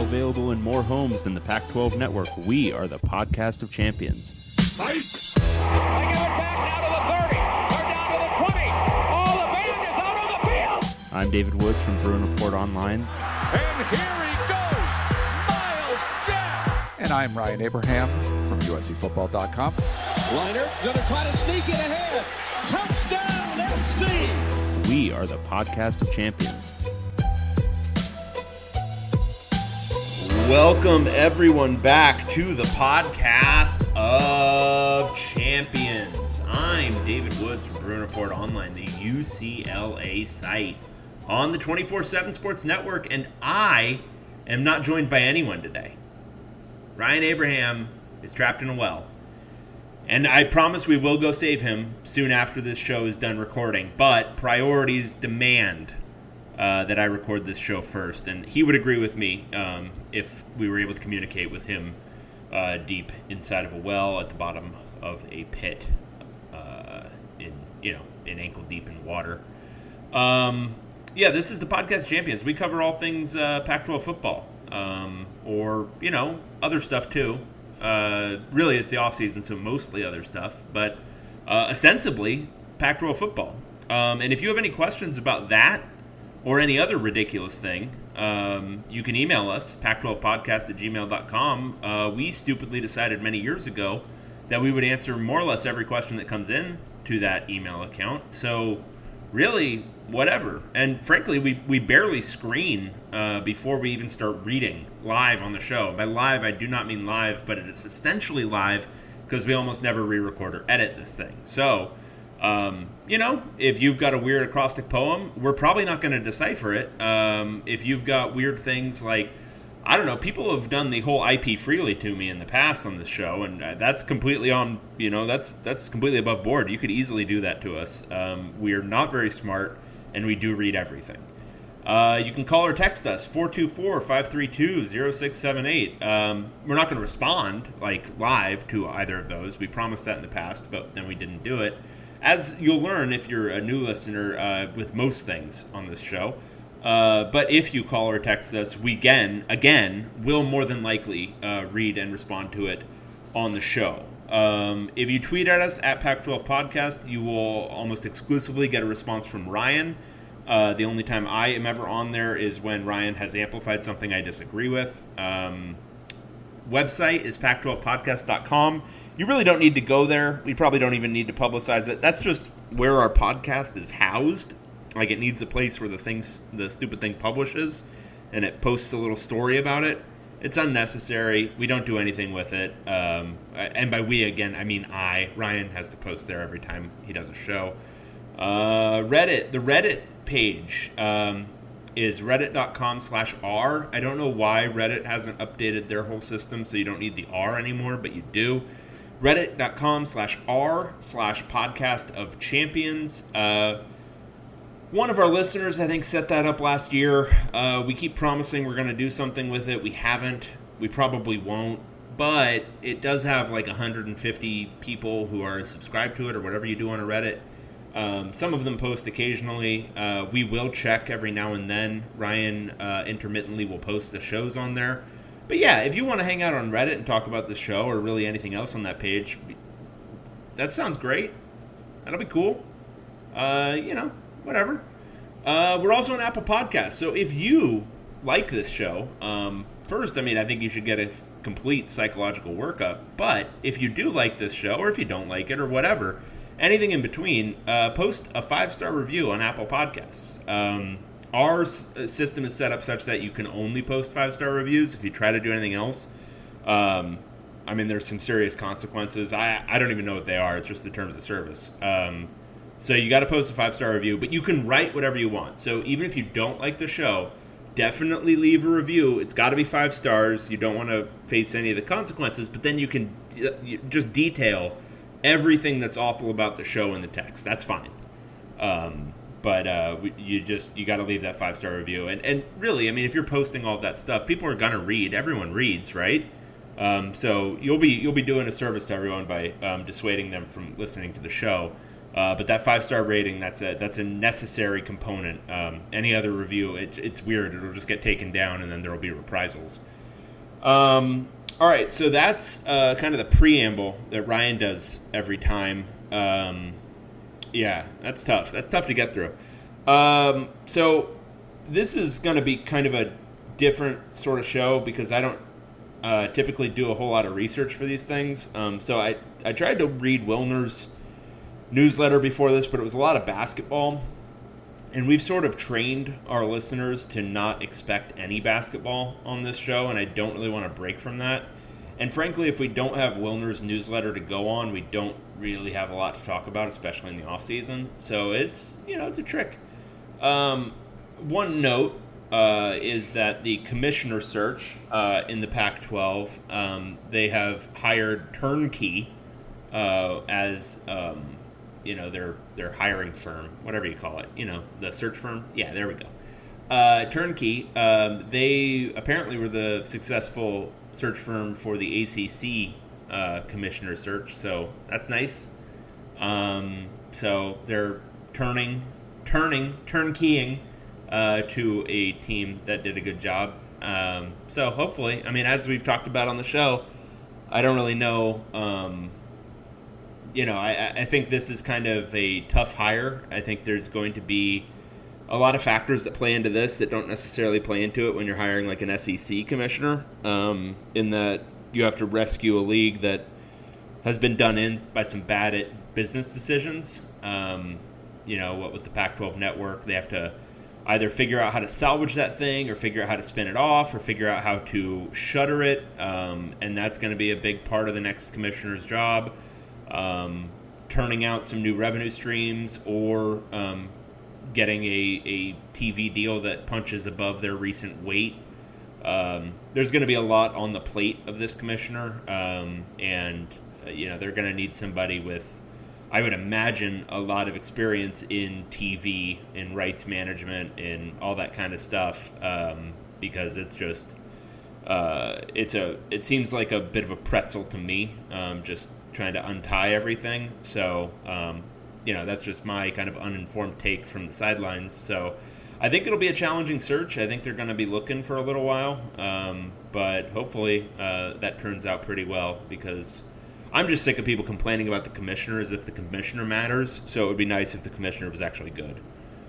available in more homes than the Pac-12 network, we are the podcast of champions. They give it back now to the 30, or down to the 20. All the band is out on the field. I'm David Woods from Bruin Report Online. And here he goes, Miles Jack. And I'm Ryan Abraham from USCFootball.com. Liner going to try to sneak it ahead. Touchdown, SC. We are the podcast of champions. Welcome, everyone, back to the podcast of champions. I'm David Woods from Bruin Report Online, the UCLA site on the 24/7 Sports Network, and I am not joined by anyone today. Ryan Abraham is trapped in a well, and I promise we will go save him soon after this show is done recording, but priorities demand that I record this show first, and he would agree with me if we were able to communicate with him deep inside of a well at the bottom of a pit, in ankle deep in water. This is the podcast champions. We cover all things Pac-12 football, or other stuff too. Really, it's the off season, so mostly other stuff, but ostensibly Pac-12 football. And if you have any questions about that, or any other ridiculous thing, you can email us, pac12podcast@gmail.com. We stupidly decided many years ago that we would answer more or less every question that comes in to that email account. So really, whatever. And frankly, we barely screen before we even start reading live on the show. By live, I do not mean live, but it is essentially live because we almost never re-record or edit this thing. So if you've got a weird acrostic poem, we're probably not going to decipher it. If you've got weird things like, I don't know, people have done the whole IP freely to me in the past on this show, and that's completely on, that's completely above board. You could easily do that to us. We are not very smart, and we do read everything. You can call or text us, 424-532-0678. We're not going to respond, live to either of those. We promised that in the past, but then we didn't do it. As you'll learn if you're a new listener with most things on this show. But if you call or text us, we again will more than likely read and respond to it on the show. If you tweet at us at Pac-12 Podcast, you will almost exclusively get a response from Ryan. The only time I am ever on there is when Ryan has amplified something I disagree with. Website is pac12podcast.com. You really don't need to go there. We probably don't even need to publicize it. That's just where our podcast is housed. It needs a place where the stupid thing publishes, and it posts a little story about it. It's unnecessary. We don't do anything with it. And by we, again, I mean I. Ryan has to post there every time he does a show. Reddit. The Reddit page is reddit.com/r. I don't know why Reddit hasn't updated their whole system, so you don't need the R anymore, but you do. Reddit.com/r/podcast of champions. One of our listeners, I think, set that up last year. We keep promising we're going to do something with it. We haven't. We probably won't. But it does have 150 people who are subscribed to it or whatever you do on a Reddit. Some of them post occasionally. We will check every now and then. Ryan intermittently will post the shows on there. But yeah, if you want to hang out on Reddit and talk about the show or really anything else on that page, that sounds great. That'll be cool. Whatever. We're also on Apple Podcasts. So if you like this show, first, I think you should get a complete psychological workup. But if you do like this show, or if you don't like it, or whatever, anything in between, post a 5-star review on Apple Podcasts. Our system is set up such that you can only post 5-star reviews. If you try to do anything else, there's some serious consequences. I don't even know what they are. It's just the terms of service. So you got to post a 5-star review, but you can write whatever you want. So even if you don't like the show, definitely leave a review. It's got to be 5 stars. You don't want to face any of the consequences, but then you can just detail everything that's awful about the show in the text. That's fine. But you got to leave that 5-star review. And really, if you're posting all of that stuff, people are going to read. Everyone reads, right? So you'll be doing a service to everyone by dissuading them from listening to the show. But that 5-star rating, that's a necessary component. Any other review, it's weird. It'll just get taken down, and then there will be reprisals. All right, so that's kind of the preamble that Ryan does every time. Yeah, that's tough. That's tough to get through. So this is going to be kind of a different sort of show because I don't typically do a whole lot of research for these things. So I tried to read Wilner's newsletter before this, but it was a lot of basketball. And we've sort of trained our listeners to not expect any basketball on this show, and I don't really want to break from that. And frankly, if we don't have Wilner's newsletter to go on, we don't really have a lot to talk about, especially in the offseason. So it's a trick. One note is that the commissioner search in the Pac-12, they have hired Turnkey as their hiring firm, whatever you call it, the search firm. Yeah, there we go. Turnkey, they apparently were the successful search firm for the ACC commissioner search, so that's nice. So they're turnkeying to a team that did a good job. So hopefully, as we've talked about on the show, I don't really know. I think this is kind of a tough hire. I think there's going to be a lot of factors that play into this that don't necessarily play into it when you're hiring like an SEC commissioner, in that you have to rescue a league that has been done in by some bad business decisions. What with the Pac-12 network, they have to either figure out how to salvage that thing or figure out how to spin it off or figure out how to shutter it. And that's going to be a big part of the next commissioner's job. Turning out some new revenue streams or getting a TV deal that punches above their recent weight. There's going to be a lot on the plate of this commissioner, and they're going to need somebody with, I would imagine, a lot of experience in TV, in rights management, in all that kind of stuff, because it's just it seems like a bit of a pretzel to me, just trying to untie everything. So that's just my kind of uninformed take from the sidelines. So I think it'll be a challenging search. I think they're going to be looking for a little while, but hopefully that turns out pretty well, because I'm just sick of people complaining about the commissioner as if the commissioner matters. So it would be nice if the commissioner was actually good.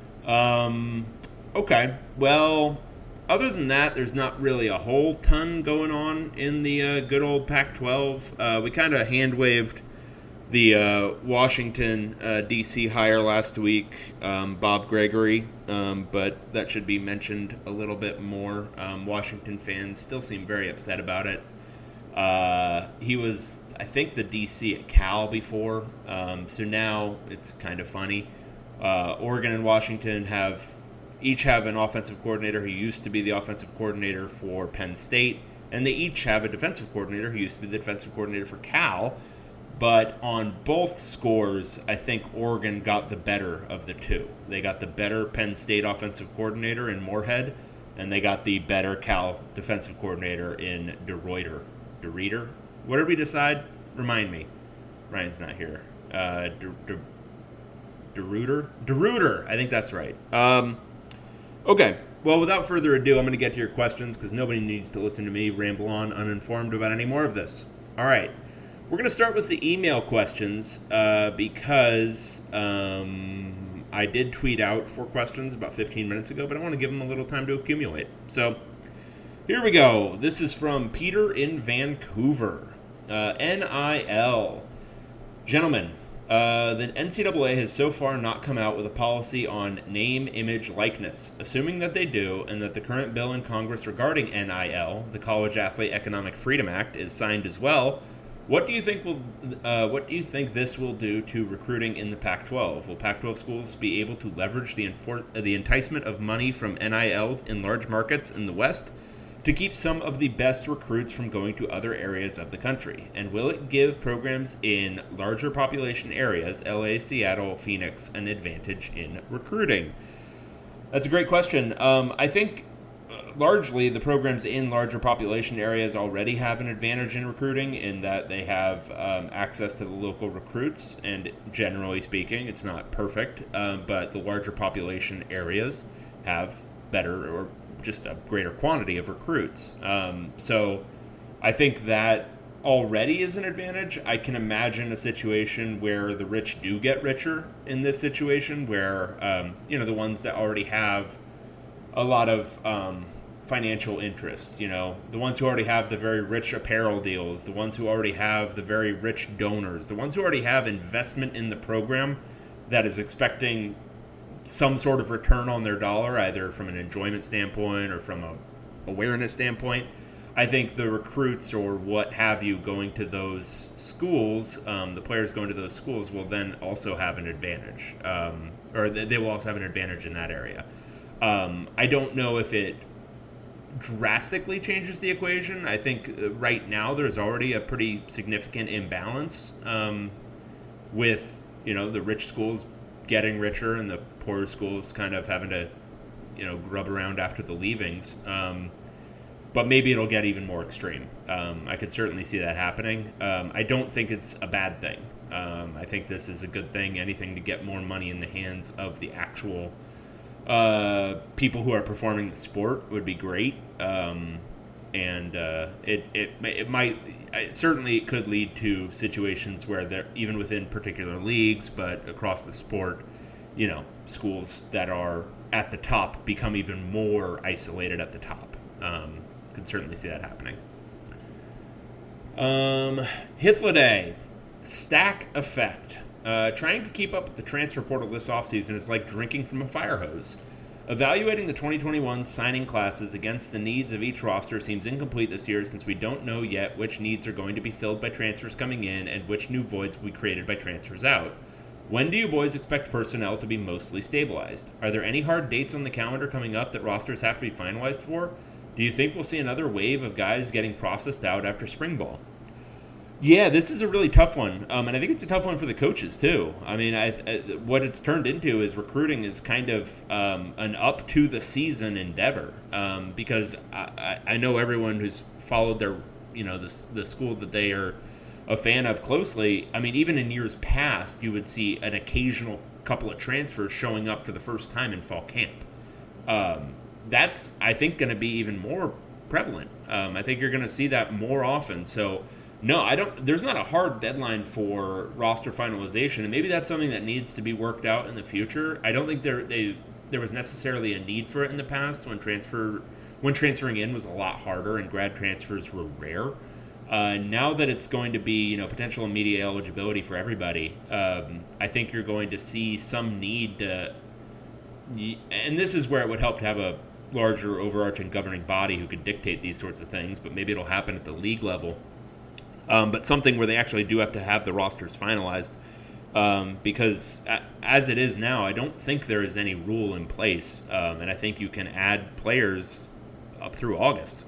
Okay, well, other than that, there's not really a whole ton going on in the good old Pac-12. We kind of hand-waved the Washington, D.C. hire last week, Bob Gregory, but that should be mentioned a little bit more. Washington fans still seem very upset about it. He was, I think, the D.C. at Cal before, so now it's kind of funny. Oregon and Washington each have an offensive coordinator who used to be the offensive coordinator for Penn State, and they each have a defensive coordinator who used to be the defensive coordinator for Cal. But on both scores, I think Oregon got the better of the two. They got the better Penn State offensive coordinator in Moorhead, and they got the better Cal defensive coordinator in DeRuyter. What did we decide? Remind me. Ryan's not here. DeRuyter. I think that's right. Okay. Well, without further ado, I'm going to get to your questions because nobody needs to listen to me ramble on uninformed about any more of this. All right. We're going to start with the email questions because I did tweet out 4 questions about 15 minutes ago, but I want to give them a little time to accumulate. So here we go. This is from Peter in Vancouver. NIL. Gentlemen, the NCAA has so far not come out with a policy on name, image, likeness. Assuming that they do, and that the current bill in Congress regarding NIL, the College Athlete Economic Freedom Act, is signed as well, what do you think this will do to recruiting in the Pac-12? Will Pac-12 schools be able to leverage the enticement of money from NIL in large markets in the West to keep some of the best recruits from going to other areas of the country? And will it give programs in larger population areas, LA, Seattle, Phoenix, an advantage in recruiting? That's a great question. I think largely the programs in larger population areas already have an advantage in recruiting in that they have access to the local recruits, and generally speaking, it's not perfect, but the larger population areas have better or just a greater quantity of recruits. So I think that already is an advantage. I can imagine a situation where the rich do get richer in this situation, where the ones that already have a lot of financial interest, the ones who already have the very rich apparel deals, the ones who already have the very rich donors, the ones who already have investment in the program that is expecting some sort of return on their dollar, either from an enjoyment standpoint or from a awareness standpoint. I think the recruits or what have you going to those schools, the players going to those schools will then also have an advantage, or they will also have an advantage in that area. I don't know if it drastically changes the equation. I think right now there's already a pretty significant imbalance with, the rich schools getting richer and the poorer schools kind of having to, grub around after the leavings. But maybe it'll get even more extreme. I could certainly see that happening. I don't think it's a bad thing. I think this is a good thing. Anything to get more money in the hands of the actual people who are performing the sport would be great. It could lead to situations where they're even within particular leagues, but across the sport, schools that are at the top become even more isolated at the top. Could certainly see that happening. Hifliday, stack effect. Trying to keep up with the transfer portal this offseason is like drinking from a fire hose. Evaluating the 2021 signing classes against the needs of each roster seems incomplete this year since we don't know yet which needs are going to be filled by transfers coming in and which new voids will be created by transfers out. When do you boys expect personnel to be mostly stabilized? Are there any hard dates on the calendar coming up that rosters have to be finalized for? Do you think we'll see another wave of guys getting processed out after spring ball? Yeah, this is a really tough one, and I think it's a tough one for the coaches too. I mean, what it's turned into is recruiting is kind of an up to the season endeavor, because I know everyone who's followed their, the school that they are a fan of closely. I mean, even in years past, you would see an occasional couple of transfers showing up for the first time in fall camp. That's, I think, going to be even more prevalent. I think you're going to see that more often. So, no, there's not a hard deadline for roster finalization, and maybe that's something that needs to be worked out in the future. I don't think there was necessarily a need for it in the past when transferring in was a lot harder and grad transfers were rare. Now that it's going to be, potential immediate eligibility for everybody, I think you're going to see some need to, and this is where it would help to have a larger overarching governing body who could dictate these sorts of things, but maybe it'll happen at the league level. But something where they actually do have to have the rosters finalized, because as it is now, I don't think there is any rule in place, and I think you can add players up through August.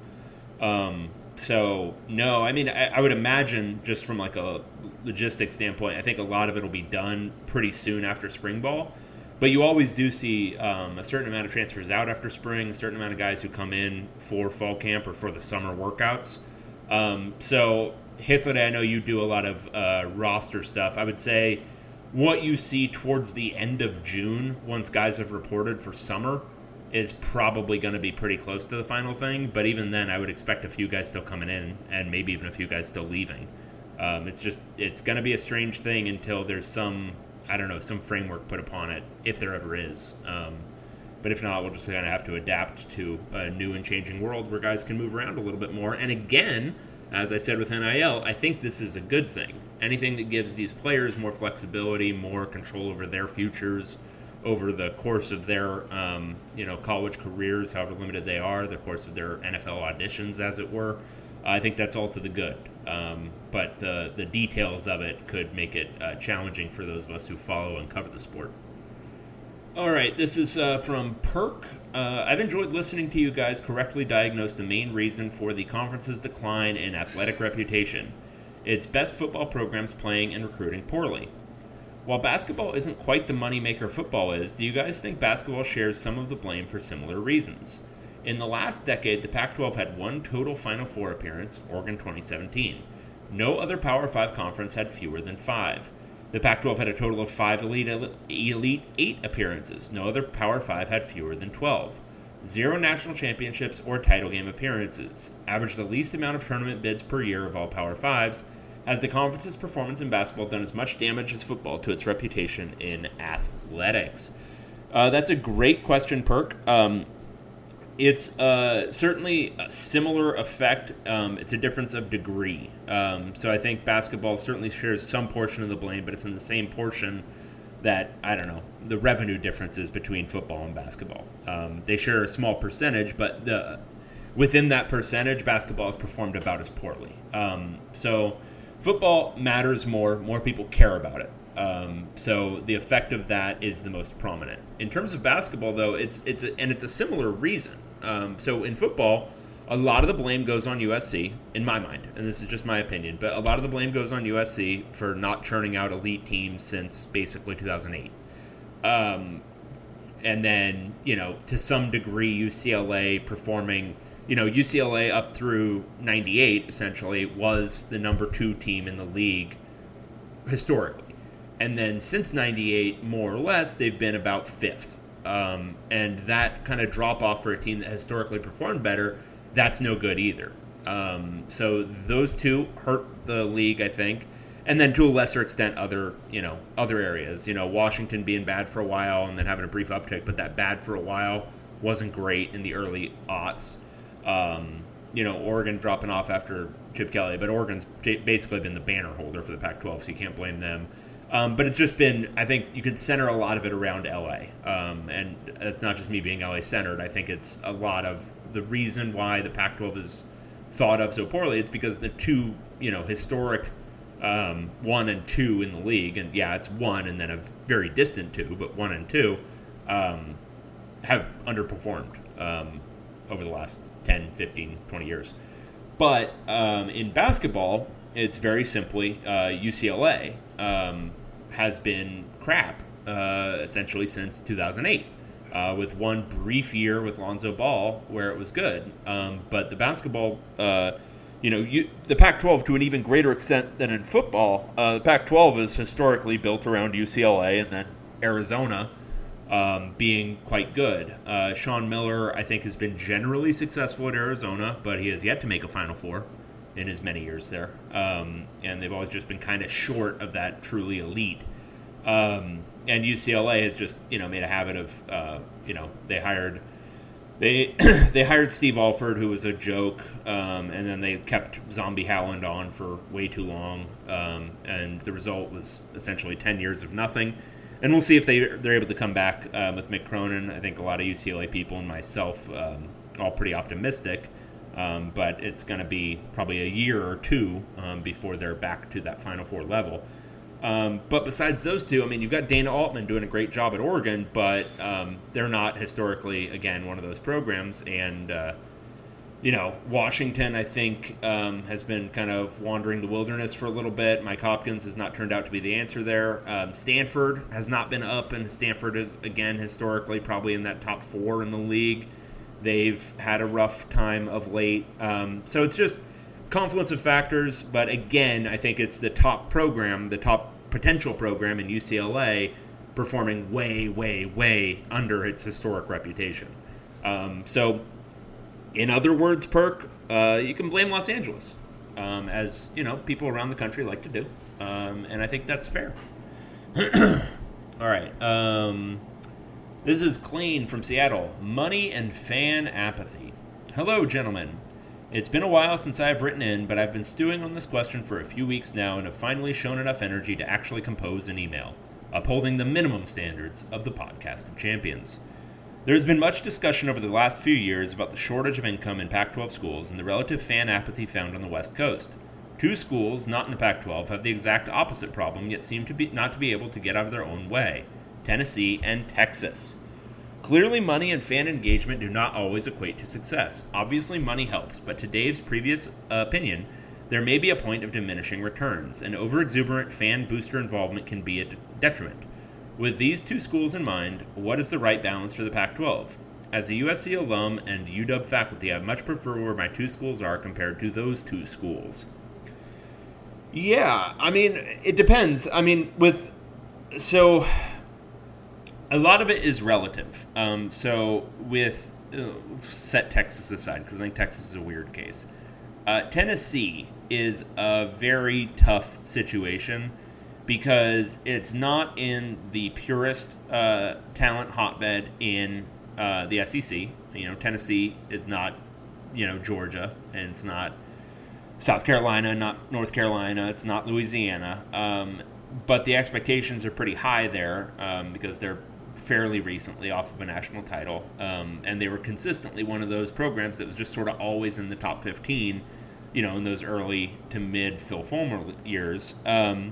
So, no, I mean, I would imagine just from like a logistics standpoint, I think a lot of it will be done pretty soon after spring ball. But you always do see a certain amount of transfers out after spring, a certain amount of guys who come in for fall camp or for the summer workouts. So, Hifliday, I know you do a lot of roster stuff. I would say what you see towards the end of June, once guys have reported for summer, is probably going to be pretty close to the final thing. But even then, I would expect a few guys still coming in and maybe even a few guys still leaving. It's going to be a strange thing until there's some framework put upon it, if there ever is. But if not, we'll just kind of have to adapt to a new and changing world where guys can move around a little bit more. And again, as I said with NIL, I think this is a good thing. Anything that gives these players more flexibility, more control over their futures, over the course of their college careers, however limited they are, the course of their NFL auditions, as it were, I think that's all to the good. But the details of it could make it challenging for those of us who follow and cover the sport. All right, this is from Perk. I've enjoyed listening to you guys correctly diagnose the main reason for the conference's decline in athletic reputation. Its best football programs playing and recruiting poorly. While basketball isn't quite the moneymaker football is, do you guys think basketball shares some of the blame for similar reasons? In the last decade, the Pac-12 had one total Final Four appearance, Oregon 2017. No other Power 5 conference had fewer than 5. The Pac-12 had a total of 5 Elite 8 appearances. No other Power 5 had fewer than 12. 0 national championships or title game appearances, averaged the least amount of tournament bids per year of all Power Fives. Has the conference's performance in basketball done as much damage as football to its reputation in athletics? That's a great question, Perk. It's certainly a similar effect. It's a difference of degree. So I think basketball certainly shares some portion of the blame, but it's in the same portion that, I don't know, the revenue differences between football and basketball. They share a small percentage, but within that percentage, basketball has performed about as poorly. So football matters more people care about it. So the effect of that is the most prominent. In terms of basketball, though, it's a similar reason. So in football, a lot of the blame goes on USC, in my mind, and this is just my opinion, but a lot of the blame goes on USC for not churning out elite teams since basically 2008. And then, to some degree, UCLA performing, UCLA up through 98, essentially, was the number 2 team in the league historically. And then since 98, more or less, they've been about 5th. And that kind of drop off for a team that historically performed better, that's no good either. So those two hurt the league, I think. And then to a lesser extent, other areas. Washington being bad for a while and then having a brief uptick, but that bad for a while wasn't great in the early aughts. Oregon dropping off after Chip Kelly, but Oregon's basically been the banner holder for the Pac-12, so you can't blame them. But it's just been, I think you could center a lot of it around LA. And it's not just me being LA centered. I think it's a lot of the reason why the Pac-12 is thought of so poorly. It's because the two, historic 1 and 2 in the league, and yeah, it's 1 and then a very distant 2, but 1 and 2 have underperformed over the last 10, 15, 20 years. But in basketball, it's very simply UCLA has been crap essentially since 2008, with one brief year with Lonzo Ball where it was good. But the basketball, the Pac-12 to an even greater extent than in football, the Pac-12 is historically built around UCLA and then Arizona being quite good. Sean Miller, I think, has been generally successful at Arizona, but he has yet to make a Final Four in his many years there. And they've always just been kind of short of that truly elite. And UCLA has just, made a habit of, they hired Steve Alford, who was a joke, and then they kept Zombie Howland on for way too long. And the result was essentially 10 years of nothing. And we'll see if they're able to come back with Mick Cronin. I think a lot of UCLA people and myself all pretty optimistic. But it's going to be probably a year or two before they're back to that Final Four level. But besides those two, you've got Dana Altman doing a great job at Oregon, but they're not historically, again, one of those programs. And, Washington, I think, has been kind of wandering the wilderness for a little bit. Mike Hopkins has not turned out to be the answer there. Stanford has not been up, and Stanford is, again, historically probably in that top 4 in the league. They've had a rough time of late. So it's just confluence of factors. But again, I think it's the top program, the top potential program in UCLA performing way, way, way under its historic reputation. So in other words, Perk, you can blame Los Angeles, as, people around the country like to do. And I think that's fair. All right. This is Clean from Seattle. Money and fan apathy. Hello, gentlemen. It's been a while since I've written in, but I've been stewing on this question for a few weeks now and have finally shown enough energy to actually compose an email, upholding the minimum standards of the Podcast of Champions. There's been much discussion over the last few years about the shortage of income in Pac-12 schools and the relative fan apathy found on the West Coast. 2 schools, not in the Pac-12, have the exact opposite problem, yet seem to not to be able to get out of their own way. Tennessee and Texas. Clearly, money and fan engagement do not always equate to success. Obviously, money helps, but to Dave's previous opinion, there may be a point of diminishing returns, and over-exuberant fan booster involvement can be a detriment. With these 2 schools in mind, what is the right balance for the Pac-12? As a USC alum and UW faculty, I much prefer where my 2 schools are compared to those 2 schools. Yeah, it depends. So a lot of it is relative. So with let's set Texas aside because I think Texas is a weird case. Tennessee is a very tough situation because it's not in the purest talent hotbed in the SEC. Tennessee is not, Georgia, and it's not South Carolina, not North Carolina, it's not Louisiana. But the expectations are pretty high there because they're fairly recently off of a national title. And they were consistently one of those programs that was just sort of always in the top 15, in those early to mid Phil Fulmer years. And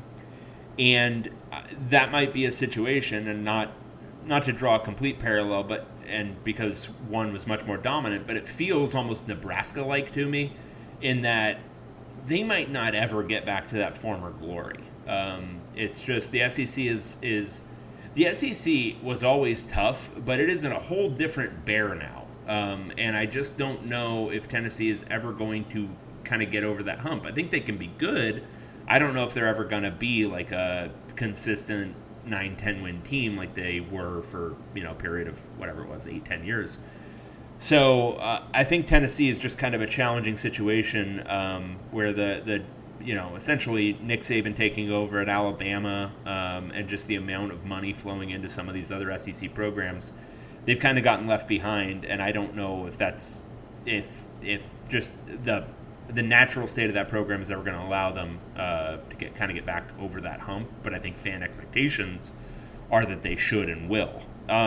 that might be a situation, and not to draw a complete parallel, and because one was much more dominant, but it feels almost Nebraska-like to me in that they might not ever get back to that former glory. It's just the SEC the SEC was always tough, but it is in a whole different bear now. And I just don't know if Tennessee is ever going to kind of get over that hump. I think they can be good. I don't know if they're ever going to be like a consistent 9-10 win team like they were for, a period of whatever it was, 8-10 years. So I think Tennessee is just kind of a challenging situation where the essentially Nick Saban taking over at Alabama and just the amount of money flowing into some of these other SEC programs, they've kind of gotten left behind. And I don't know if that's if just the natural state of that program is ever going to allow them to get back over that hump. But I think fan expectations are that they should and will.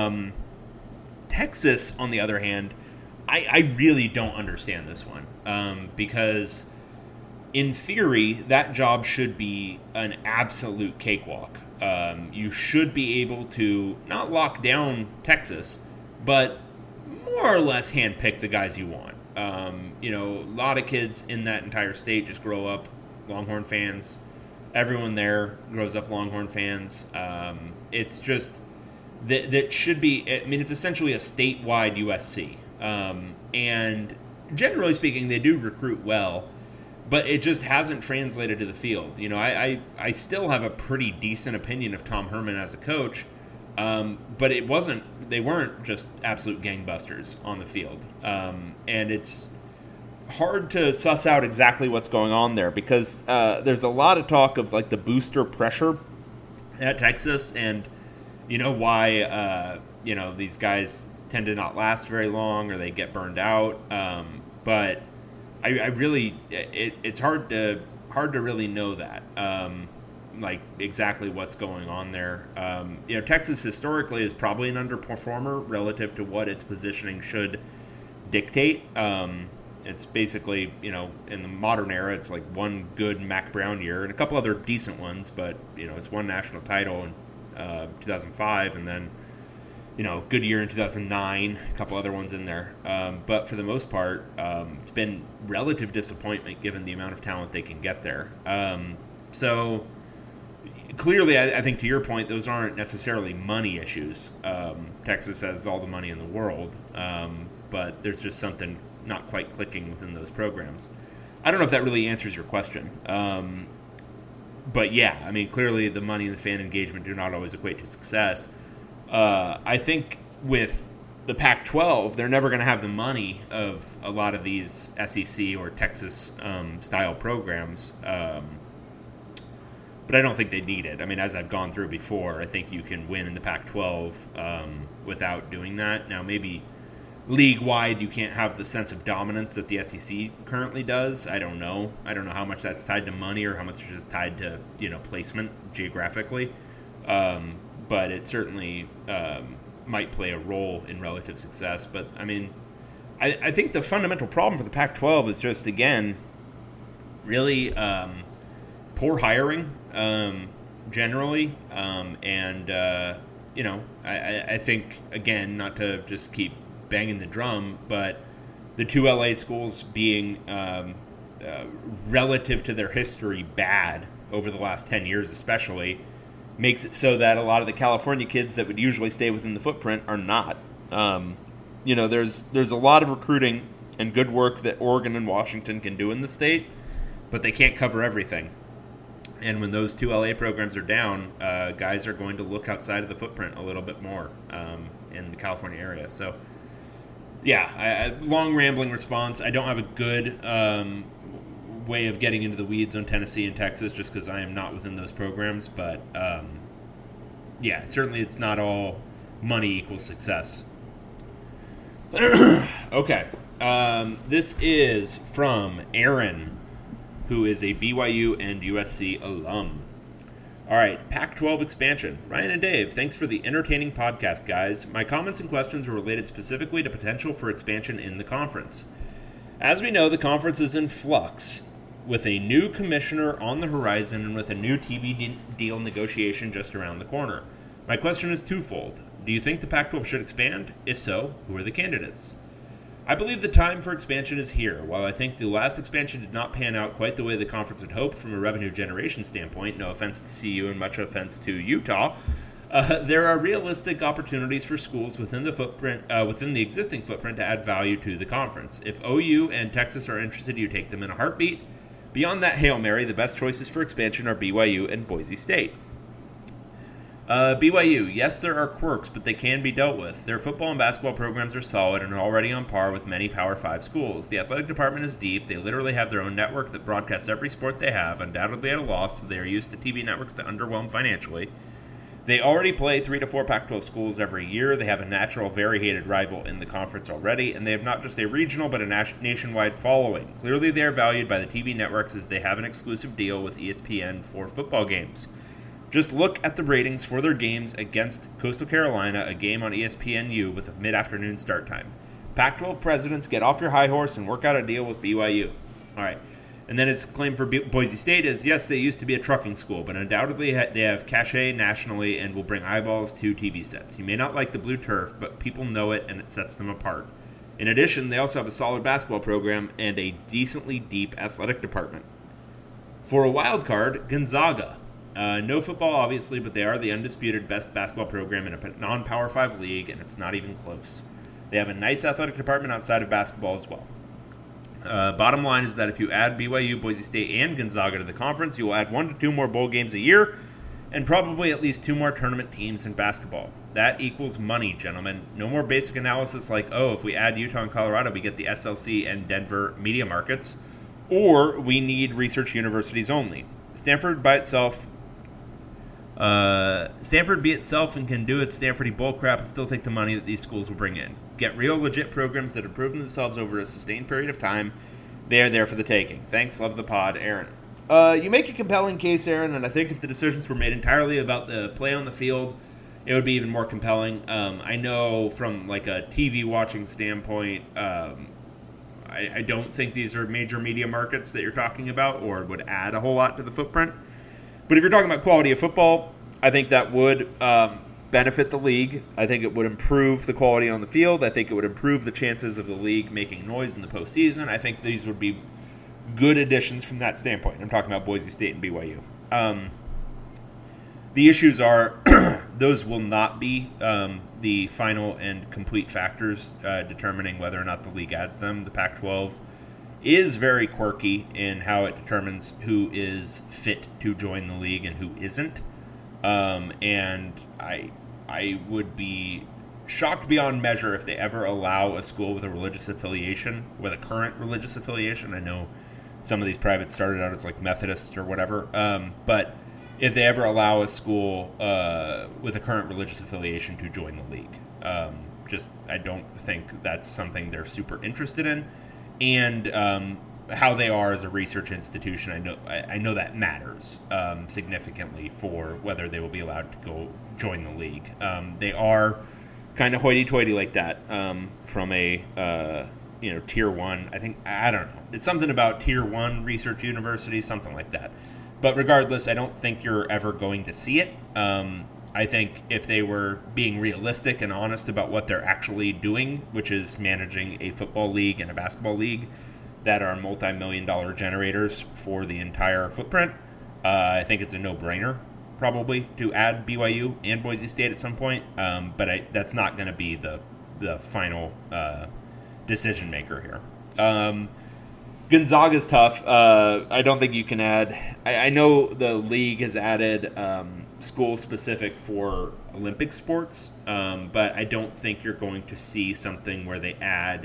Texas, on the other hand, I really don't understand this one because in theory, that job should be an absolute cakewalk. You should be able to not lock down Texas, but more or less handpick the guys you want. A lot of kids in that entire state just grow up Longhorn fans. Everyone there grows up Longhorn fans. It's just that should be. It's essentially a statewide USC, and generally speaking, they do recruit well. But it just hasn't translated to the field. I still have a pretty decent opinion of Tom Herman as a coach, but they weren't just absolute gangbusters on the field. And it's hard to suss out exactly what's going on there because there's a lot of talk of like the booster pressure at Texas and, why, these guys tend to not last very long or they get burned out. But I really, it's hard to really know that, like exactly what's going on there. Texas historically is probably an underperformer relative to what its positioning should dictate. It's basically, in the modern era, it's like one good Mac Brown year and a couple other decent ones, but it's one national title in 2005 and then. Good year in 2009, a couple other ones in there. But for the most part, it's been relative disappointment given the amount of talent they can get there. So clearly, I think to your point, those aren't necessarily money issues. Texas has all the money in the world, but there's just something not quite clicking within those programs. I don't know if that really answers your question. But yeah, clearly the money and the fan engagement do not always equate to success. I think with the Pac-12, they're never going to have the money of a lot of these SEC or Texas style programs, but I don't think they need it. As I've gone through before, I think you can win in the Pac-12 without doing that. Now, maybe league-wide you can't have the sense of dominance that the SEC currently does. I don't know how much that's tied to money or how much it's just tied to placement geographically. But it certainly might play a role in relative success. But, I think the fundamental problem for the Pac-12 is just, again, really poor hiring generally. I think, again, not to just keep banging the drum, but the two LA schools being relative to their history bad over the last 10 years especially, makes it so that a lot of the California kids that would usually stay within the footprint are not. There's a lot of recruiting and good work that Oregon and Washington can do in the state, but they can't cover everything. And when those two LA programs are down, guys are going to look outside of the footprint a little bit more in the California area. So Yeah, long rambling response. I don't have a good way of getting into the weeds on Tennessee and Texas just because I am not within those programs. But, yeah, certainly it's not all money equals success. Okay. This is from Aaron, who is a BYU and USC alum. All right, Pac-12 expansion. Ryan and Dave, thanks for the entertaining podcast, guys. My comments and questions are related specifically to potential for expansion in the conference. As we know, the conference is in flux, with a new commissioner on the horizon and with a new TV deal negotiation just around the corner. My question is twofold. Do you think the Pac-12 should expand? If so, who are the candidates? I believe the time for expansion is here. While I think the last expansion did not pan out quite the way the conference had hoped from a revenue generation standpoint, no offense to CU and much offense to Utah, there are realistic opportunities for schools within the footprint, within the existing footprint, to add value to the conference. If OU and Texas are interested, you take them in a heartbeat. Beyond that Hail Mary, the best choices for expansion are BYU and Boise State. BYU, yes, there are quirks, but they can be dealt with. Their football and basketball programs are solid and are already on par with many Power 5 schools. The athletic department is deep. They literally have their own network that broadcasts every sport they have, undoubtedly at a loss, so they are used to TV networks that underwhelm financially. They already play 3 to 4 Pac-12 schools every year. They have a natural, very hated rival in the conference already, and they have not just a regional but a nationwide following. Clearly, they are valued by the TV networks as they have an exclusive deal with ESPN for football games. Just look at the ratings for their games against Coastal Carolina, a game on ESPNU with a mid-afternoon start time. Pac-12 presidents, get off your high horse and work out a deal with BYU. All right. And then his claim for Boise State is, yes, they used to be a trucking school, but undoubtedly they have cachet nationally and will bring eyeballs to TV sets. You may not like the blue turf, but people know it and it sets them apart. In addition, they also have a solid basketball program and a decently deep athletic department. For a wild card, Gonzaga. No football, obviously, but they are the undisputed best basketball program in a non-Power 5 league, and it's not even close. They have a nice athletic department outside of basketball as well. Bottom line is that if you add BYU, Boise State, and Gonzaga to the conference, you will add 1 to 2 more bowl games a year, and probably at least 2 more tournament teams in basketball. That equals money, gentlemen. No more basic analysis like, oh, if we add Utah and Colorado, we get the SLC and Denver media markets, or we need research universities only. Stanford be itself and can do its Stanfordy bull crap and still take the money that these schools will bring in. Get real, legit programs that have proven themselves over a sustained period of time. They are there for the taking. Thanks, love the pod, Aaron. You make a compelling case, Aaron, and I think if the decisions were made entirely about the play on the field, it would be even more compelling. I know from like a TV watching standpoint, I don't think these are major media markets that you're talking about or would add a whole lot to the footprint. But if you're talking about quality of football, I think that would benefit the league. I think it would improve the quality on the field. I think it would improve the chances of the league making noise in the postseason. I think these would be good additions from that standpoint. I'm talking about Boise State and BYU. The issues are those will not be the final and complete factors determining whether or not the league adds them. The Pac-12 is very quirky in how it determines who is fit to join the league and who isn't. And I would be shocked beyond measure if they ever allow a school with a religious affiliation, with a current religious affiliation. I know some of these privates started out as like Methodist or whatever, but if they ever allow a school with a current religious affiliation to join the league. I don't think that's something they're super interested in. And how they are as a research institution, I know that matters significantly for whether they will be allowed to go join the league. They are kind of hoity-toity like that from a tier 1. I don't know. It's something about tier 1 research university, something like that. But regardless, I don't think you're ever going to see it. I think if they were being realistic and honest about what they're actually doing, which is managing a football league and a basketball league that are multi-million-dollar generators for the entire footprint, I think it's a no-brainer, probably, to add BYU and Boise State at some point. But that's not going to be the final decision maker here. Gonzaga's tough. I don't think you can add. I know the league has added school specific for Olympic sports, but I don't think you're going to see something where they add,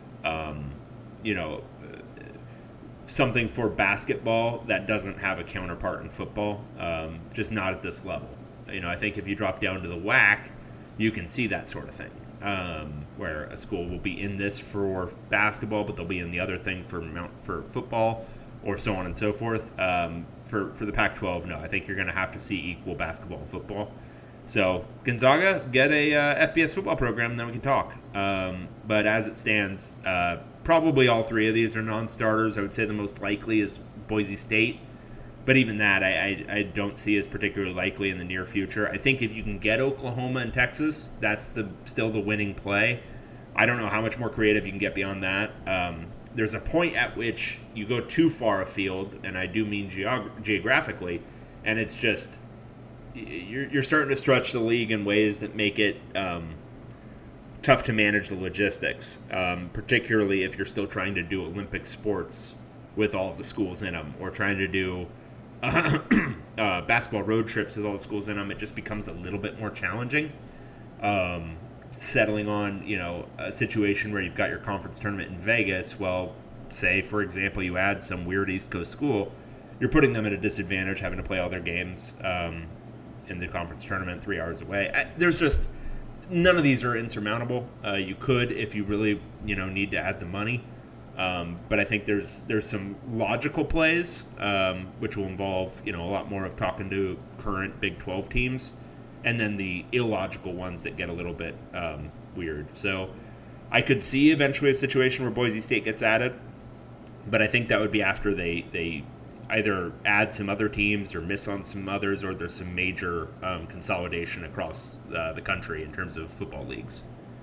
something for basketball that doesn't have a counterpart in football, just not at this level. I think if you drop down to the WAC, you can see that sort of thing, where a school will be in this for basketball, but they'll be in the other thing for football, or so on and so forth. For the Pac-12, no, I think you're going to have to see equal basketball and football. So Gonzaga, get a FBS football program, and then we can talk. But as it stands, probably all three of these are non-starters. I would say the most likely is Boise State. But even that, I don't see as particularly likely in the near future. I think if you can get Oklahoma and Texas, that's still the winning play. I don't know how much more creative you can get beyond that. There's a point at which you go too far afield, and I do mean geographically, and it's just you're starting to stretch the league in ways that make it tough to manage the logistics, particularly if you're still trying to do Olympic sports with all the schools in them, or trying to do basketball road trips with all the schools in them. It just becomes a little bit more challenging. Settling on, a situation where you've got your conference tournament in Vegas, well, say, for example, you add some weird East Coast school, you're putting them at a disadvantage having to play all their games in the conference tournament 3 hours away. There's just, none of these are insurmountable. You could, if you really, need to add the money. But I think there's some logical plays, which will involve, a lot more of talking to current Big 12 teams, and then the illogical ones that get a little bit weird. So I could see eventually a situation where Boise State gets added, but I think that would be after they either add some other teams or miss on some others, or there's some major consolidation across the country in terms of football leagues.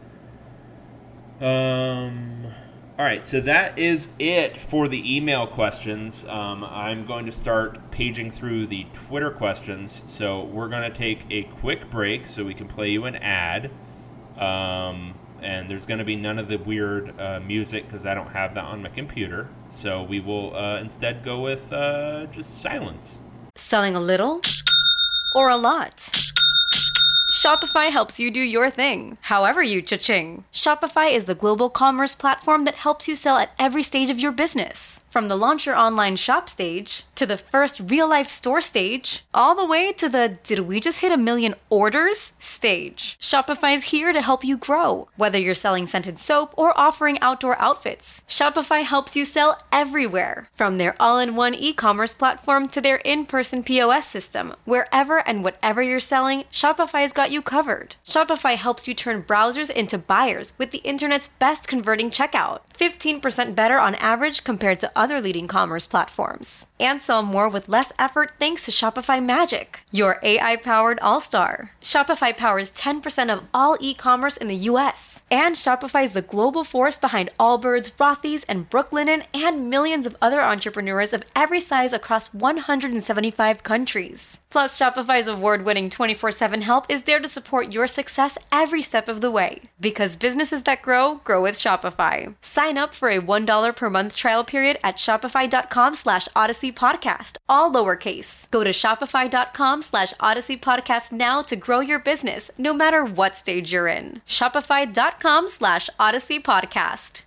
All right, so that is it for the email questions. I'm going to start paging through the Twitter questions. So we're going to take a quick break so we can play you an ad. And there's going to be none of the weird music because I don't have that on my computer. So we will instead go with just silence. Selling a little or a lot? Shopify helps you do your thing, however you cha-ching. Shopify is the global commerce platform that helps you sell at every stage of your business. From the launch your online shop stage, to the first real-life store stage, all the way to the did we just hit 1 million orders stage. Shopify's here to help you grow. Whether you're selling scented soap or offering outdoor outfits, Shopify helps you sell everywhere. From their all-in-one e-commerce platform to their in-person POS system, wherever and whatever you're selling, Shopify's got you covered. Shopify helps you turn browsers into buyers with the internet's best converting checkout, 15% better on average compared to other leading commerce platforms. And sell more with less effort thanks to Shopify Magic, your AI-powered all-star. Shopify powers 10% of all e-commerce in the US. And Shopify is the global force behind Allbirds, Rothy's, and Brooklinen, and millions of other entrepreneurs of every size across 175 countries. Plus, Shopify's award-winning 24/7 help is there to support your success every step of the way. Because businesses that grow with Shopify. Sign up for a $1 per month trial period at shopify.com/Odyssey Podcast, all lowercase. Go to shopify.com/Odyssey Podcast now to grow your business, no matter what stage you're in. Shopify.com/Odyssey Podcast.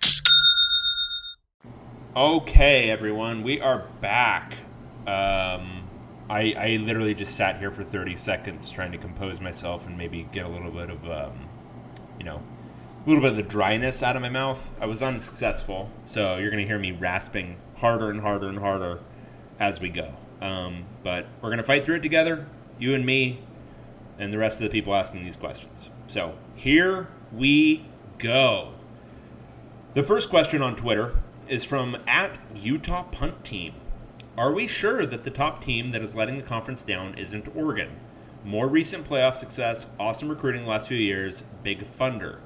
Okay, everyone, we are back. I literally just sat here for 30 seconds trying to compose myself and maybe get a little bit of, a little bit of the dryness out of my mouth. I was unsuccessful, so you're going to hear me rasping harder and harder and harder as we go. But we're going to fight through it together, you and me, and the rest of the people asking these questions. So here we go. The first question on Twitter is from @UtahPuntTeam. Are we sure that the top team that is letting the conference down isn't Oregon? More recent playoff success, awesome recruiting the last few years, big funder.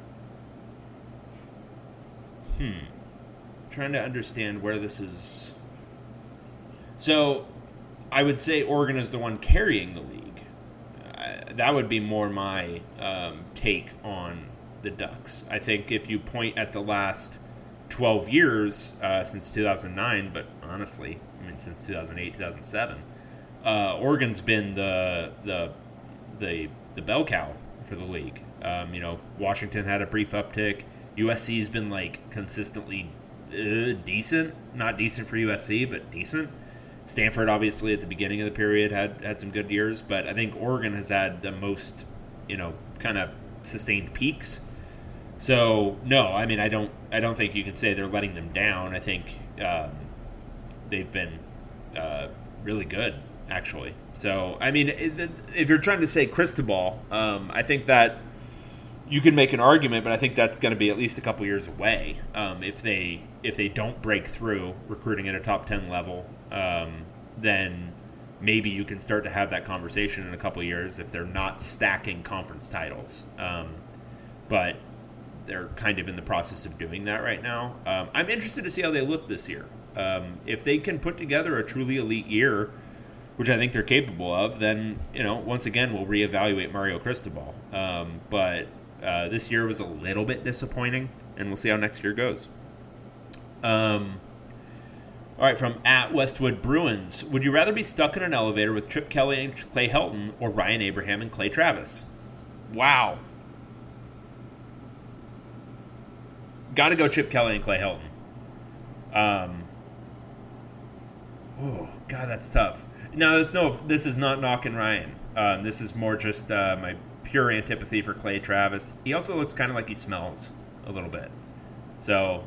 Trying to understand where this is. So, I would say Oregon is the one carrying the league. That would be more my take on the Ducks. I think if you point at the last 12 years since 2009, but honestly, since 2008, 2007, Oregon's been the the bell cow for the league. Washington had a brief uptick. USC's been like consistently decent, not decent for USC, but decent. Stanford, obviously, at the beginning of the period had some good years, but I think Oregon has had the most, kind of sustained peaks. So no, I mean, I don't think you can say they're letting them down. I think they've been really good, actually. So I mean, if you're trying to say Cristobal, I think that you can make an argument, but I think that's going to be at least a couple years away if they don't break through recruiting at a top 10 level. Then maybe you can start to have that conversation in a couple of years if they're not stacking conference titles. But they're kind of in the process of doing that right now. I'm interested to see how they look this year. If they can put together a truly elite year, which I think they're capable of, then, once again, we'll reevaluate Mario Cristobal. But this year was a little bit disappointing, and we'll see how next year goes. All right, from @Westwood Bruins. Would you rather be stuck in an elevator with Chip Kelly and Clay Helton or Ryan Abraham and Clay Travis? Wow. Got to go Chip Kelly and Clay Helton. Oh, God, that's tough. No, this is not knocking Ryan. This is more just my pure antipathy for Clay Travis. He also looks kind of like he smells a little bit. So,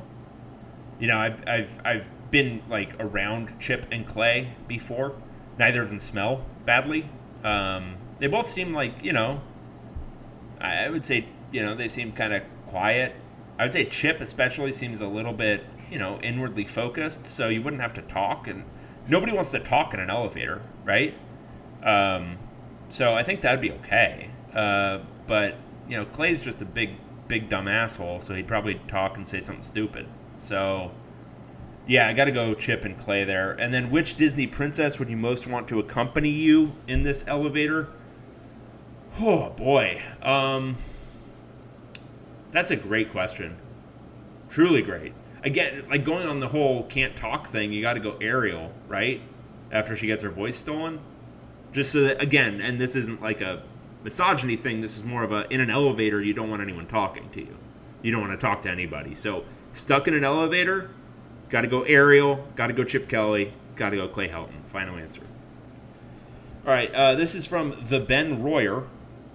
I've been like around Chip and Clay before. Neither of them smell badly. They both seem like, I would say, they seem kind of quiet. I would say Chip especially seems a little bit, inwardly focused, so you wouldn't have to talk, and nobody wants to talk in an elevator, right? So I think that'd be okay. But, Clay's just a big dumb asshole, so he'd probably talk and say something stupid. So, yeah, I got to go Chip and Clay there. And then which Disney princess would you most want to accompany you in this elevator? Oh, boy. That's a great question. Truly great. Again, like going on the whole can't talk thing, you got to go Ariel, right? After she gets her voice stolen. Just so that, again, and this isn't like a misogyny thing, this is more of in an elevator, you don't want anyone talking to you. You don't want to talk to anybody. So, stuck in an elevator, got to go Ariel, got to go Chip Kelly, got to go Clay Helton. Final answer. All right, this is from the Ben Royer.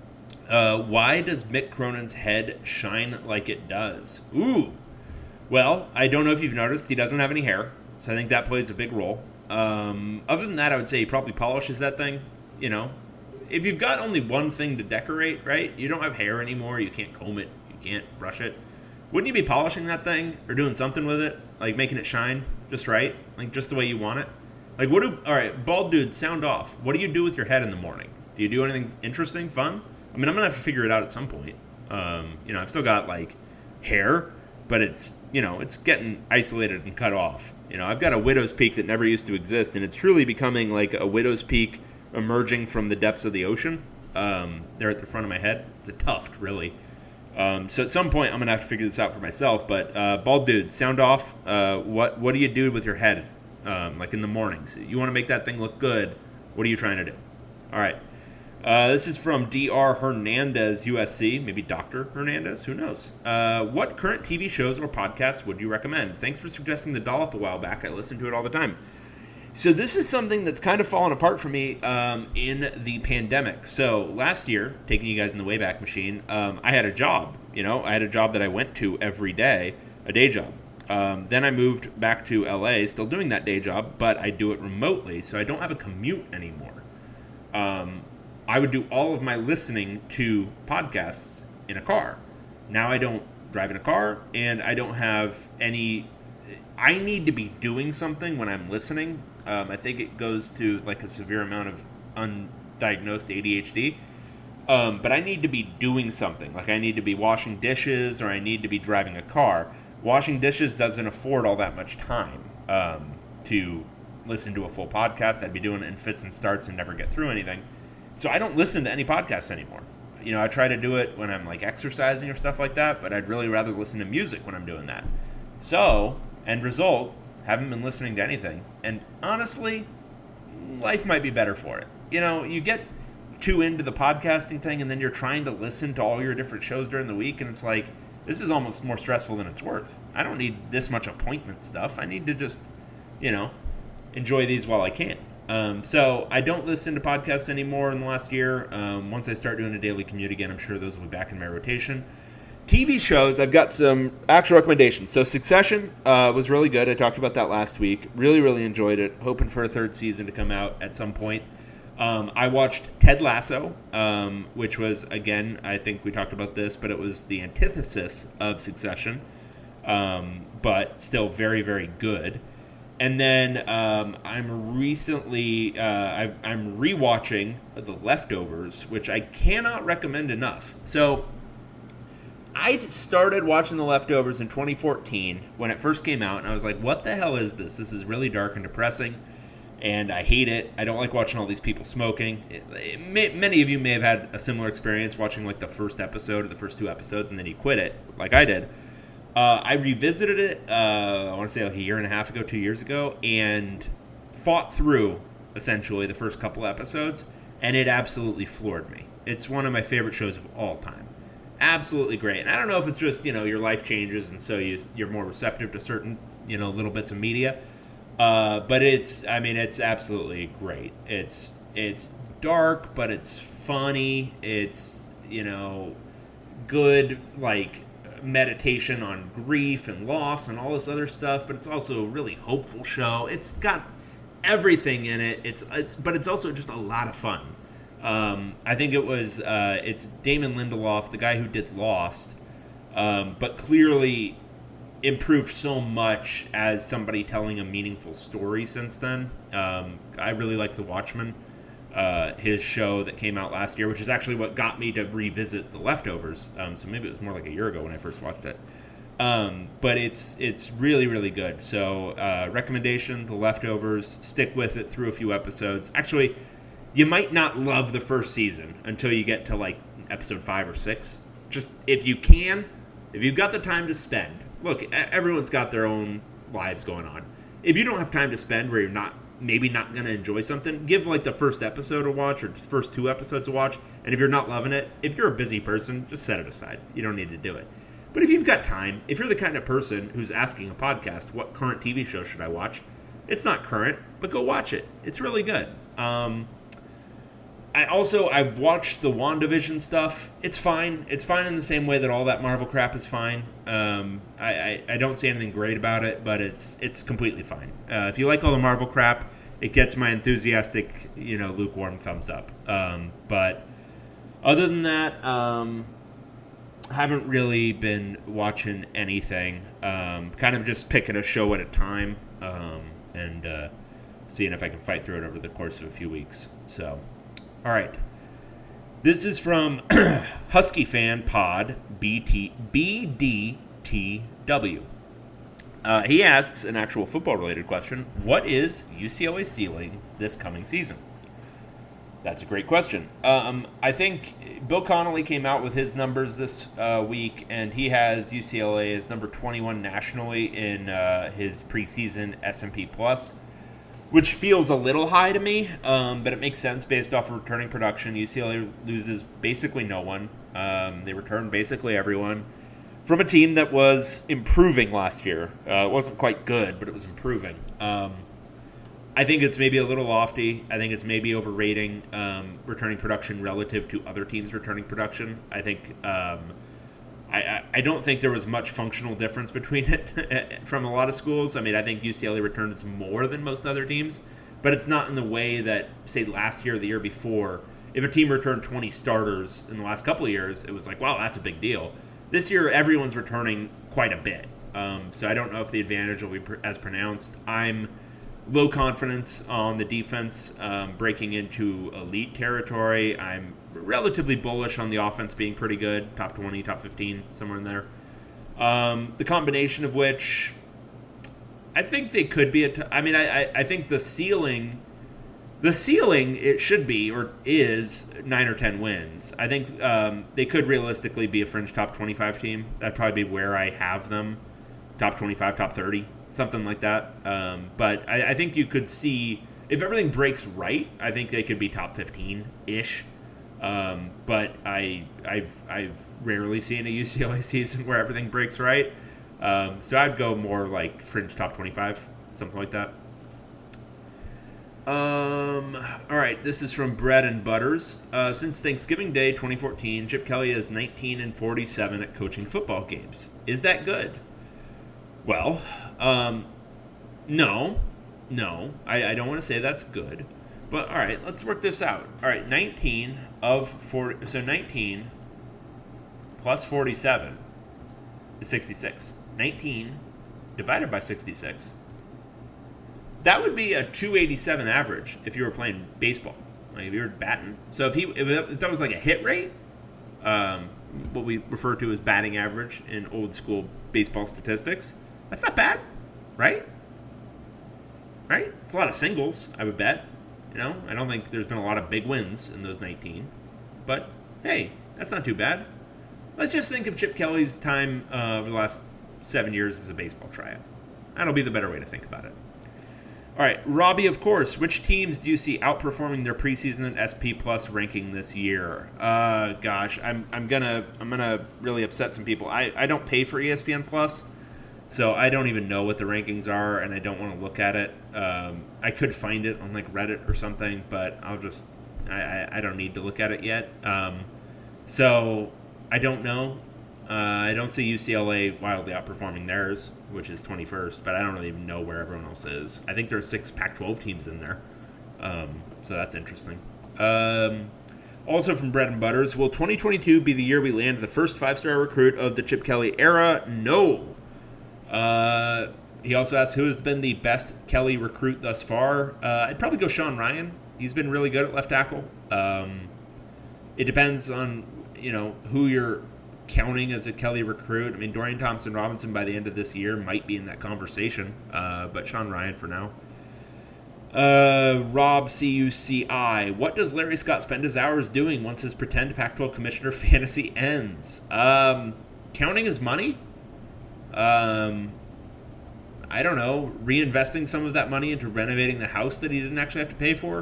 Why does Mick Cronin's head shine like it does? Ooh. Well, I don't know if you've noticed, he doesn't have any hair, so I think that plays a big role. Other than that, I would say he probably polishes that thing. If you've got only one thing to decorate, right? You don't have hair anymore, you can't comb it, you can't brush it. Wouldn't you be polishing that thing or doing something with it? Like making it shine just right? Like just the way you want it? Like all right, bald dude, sound off. What do you do with your head in the morning? Do you do anything interesting, fun? I mean, I'm going to have to figure it out at some point. I've still got like hair, but it's getting isolated and cut off. I've got a widow's peak that never used to exist, and it's truly becoming like a widow's peak emerging from the depths of the ocean. There at the front of my head. It's a tuft, really. So at some point, I'm going to have to figure this out for myself. But bald dude, sound off. What do you do with your head, like in the mornings? You want to make that thing look good. What are you trying to do? All right. This is from Dr. Hernandez, USC. Maybe Dr. Hernandez. Who knows? What current TV shows or podcasts would you recommend? Thanks for suggesting The Dollop a while back. I listen to it all the time. So this is something that's kind of fallen apart for me in the pandemic. So last year, taking you guys in the Wayback Machine, I had a job. I had a job that I went to every day, a day job. Then I moved back to LA, still doing that day job, but I do it remotely, so I don't have a commute anymore. I would do all of my listening to podcasts in a car. Now I don't drive in a car, and I don't have any... I need to be doing something when I'm listening. I think it goes to like a severe amount of undiagnosed ADHD. But I need to be doing something. Like I need to be washing dishes, or I need to be driving a car. Washing dishes doesn't afford all that much time to listen to a full podcast. I'd be doing it in fits and starts and never get through anything. So I don't listen to any podcasts anymore. I try to do it when I'm like exercising or stuff like that, but I'd really rather listen to music when I'm doing that. So, end result, haven't been listening to anything. And honestly, life might be better for it. You get too into the podcasting thing, and then you're trying to listen to all your different shows during the week, and it's like, this is almost more stressful than it's worth. I don't need this much appointment stuff. I need to just, enjoy these while I can. So I don't listen to podcasts anymore in the last year. Once I start doing a daily commute again, I'm sure those will be back in my rotation. TV shows, I've got some actual recommendations. So Succession was really good. I talked about that last week. Really, really enjoyed it. Hoping for a third season to come out at some point. I watched Ted Lasso, which was, again, I think we talked about this, but it was the antithesis of Succession, but still very, very good. And then I'm rewatching The Leftovers, which I cannot recommend enough. So I started watching The Leftovers in 2014 when it first came out, and I was like, what the hell is this? This is really dark and depressing, and I hate it. I don't like watching all these people smoking. Many of you may have had a similar experience watching like the first episode or the first 2 episodes, and then you quit it, like I did. I revisited it, I want to say like a year and a half ago, 2 years ago, and fought through, essentially, the first couple episodes, and it absolutely floored me. It's one of my favorite shows of all time. Absolutely great. And I don't know if it's just, your life changes, and so you're more receptive to certain, little bits of media, but it's absolutely great. It's dark, but it's funny. It's, good, like, meditation on grief and loss and all this other stuff, but it's also a really hopeful show. It's got everything in it. But it's also just a lot of fun. I think it's Damon Lindelof, the guy who did Lost, but clearly improved so much as somebody telling a meaningful story since then. I really like The Watchmen, his show that came out last year, which is actually what got me to revisit The Leftovers. So maybe it was more like a year ago when I first watched it. But it's really, really good. So recommendation, The Leftovers. Stick with it through a few episodes. Actually, you might not love the first season until you get to like episode 5 or 6. Just if you've got the time to spend. Look, everyone's got their own lives going on. If you don't have time to spend where you're maybe not going to enjoy something, give like the first episode a watch or the first 2 episodes a watch. And if you're not loving it, if you're a busy person, just set it aside. You don't need to do it. But if you've got time, if you're the kind of person who's asking a podcast, what current TV show should I watch? It's not current, but go watch it. It's really good. I've watched the WandaVision stuff. It's fine. It's fine in the same way that all that Marvel crap is fine. I don't say anything great about it, but it's completely fine. If you like all the Marvel crap, it gets my enthusiastic, lukewarm thumbs up. But other than that, haven't really been watching anything. Kind of just picking a show at a time, and seeing if I can fight through it over the course of a few weeks. So. All right. This is from Husky Fan Pod BDTW. He asks an actual football-related question. What is UCLA's ceiling this coming season? That's a great question. I think Bill Connolly came out with his numbers this week, and he has UCLA as number 21 nationally in his preseason S&P Plus, which feels a little high to me, but it makes sense based off of returning production. UCLA loses basically no one. They return basically everyone from a team that was improving last year. It wasn't quite good, but it was improving. I think it's maybe a little lofty. I think it's maybe overrating returning production relative to other teams' returning production. I think I don't think there was much functional difference between it from a lot of schools. I mean, I think UCLA returns more than most other teams, but it's not in the way that, say, last year or the year before. If a team returned 20 starters in the last couple of years, it was like, wow, that's a big deal. This year, everyone's returning quite a bit. So I don't know if the advantage will be as pronounced. I'm low confidence on the defense breaking into elite territory. I'm relatively bullish on the offense being pretty good, top 20, top 15, somewhere in there. The combination of which, I think they could be I think the ceiling, it should be or is 9 or 10 wins. I think they could realistically be a fringe top 25 team. That'd probably be where I have them, top 25, top 30. Something like that. But I think you could see, if everything breaks right, I think they could be top 15-ish. But I've rarely seen a UCLA season where everything breaks right. So I'd go more like fringe top 25, something like that. All right, this is from Bread and Butters. Since Thanksgiving Day 2014, Chip Kelly is 19-47 at coaching football games. Is that good? Well, no. I don't want to say that's good. But all right, let's work this out. All right, 19 of 40, so 19 plus 47 is 66. 19 divided by 66. That would be a 287 average if you were playing baseball, like if you were batting. So if that was like a hit rate, what we refer to as batting average in old school baseball statistics, that's not bad, right? Right? It's a lot of singles, I would bet. I don't think there's been a lot of big wins in those 19, but hey, that's not too bad. Let's just think of Chip Kelly's time over the last 7 years as a baseball tryout. That'll be the better way to think about it. All right, Robbie, of course, which teams do you see outperforming their preseason and SP Plus ranking this year? Gosh, I'm gonna really upset some people. I don't pay for ESPN Plus, so I don't even know what the rankings are, and I don't want to look at it. I could find it on like Reddit or something, but I don't need to look at it yet. So I don't know. I don't see UCLA wildly outperforming theirs, which is 21st, but I don't really even know where everyone else is. I think there's 6 Pac-12 teams in there, so that's interesting. Also from Bread and Butters, will 2022 be the year we land the first 5-star recruit of the Chip Kelly era? No. He also asks, who has been the best Kelly recruit thus far? I'd probably go Sean Ryan. He's been really good at left tackle. It depends on, who you're counting as a Kelly recruit. I mean, Dorian Thompson-Robinson by the end of this year might be in that conversation, but Sean Ryan for now. Rob CUCI, what does Larry Scott spend his hours doing once his pretend Pac-12 commissioner fantasy ends? Counting his money? I don't know, reinvesting some of that money into renovating the house that he didn't actually have to pay for?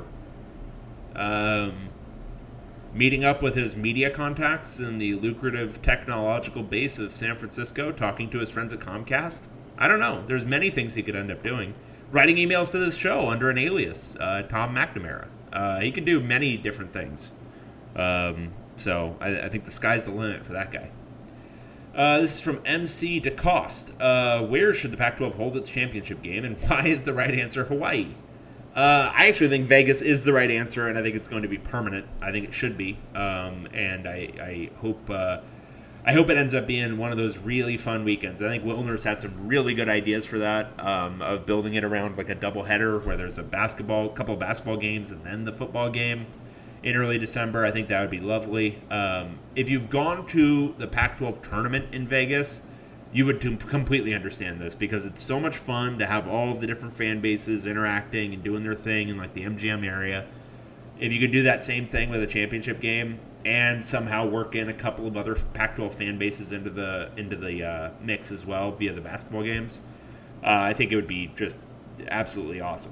Meeting up with his media contacts in the lucrative technological base of San Francisco, talking to his friends at Comcast? I don't know. There's many things he could end up doing. Writing emails to this show under an alias, Tom McNamara. He could do many different things. So I think the sky's the limit for that guy. This is from MC DeCoste. Where should the Pac-12 hold its championship game, and why is the right answer Hawaii? I actually think Vegas is the right answer, and I think it's going to be permanent. I think it should be, and I hope it ends up being one of those really fun weekends. I think Wilner's had some really good ideas for that, of building it around like a doubleheader where there's a couple of basketball games, and then the football game in early December. I think that would be lovely. If you've gone to the Pac-12 tournament in Vegas, you would completely understand this, because it's so much fun to have all of the different fan bases interacting and doing their thing in like the MGM area. If you could do that same thing with a championship game and somehow work in a couple of other Pac-12 fan bases into the mix as well via the basketball games, I think it would be just absolutely awesome.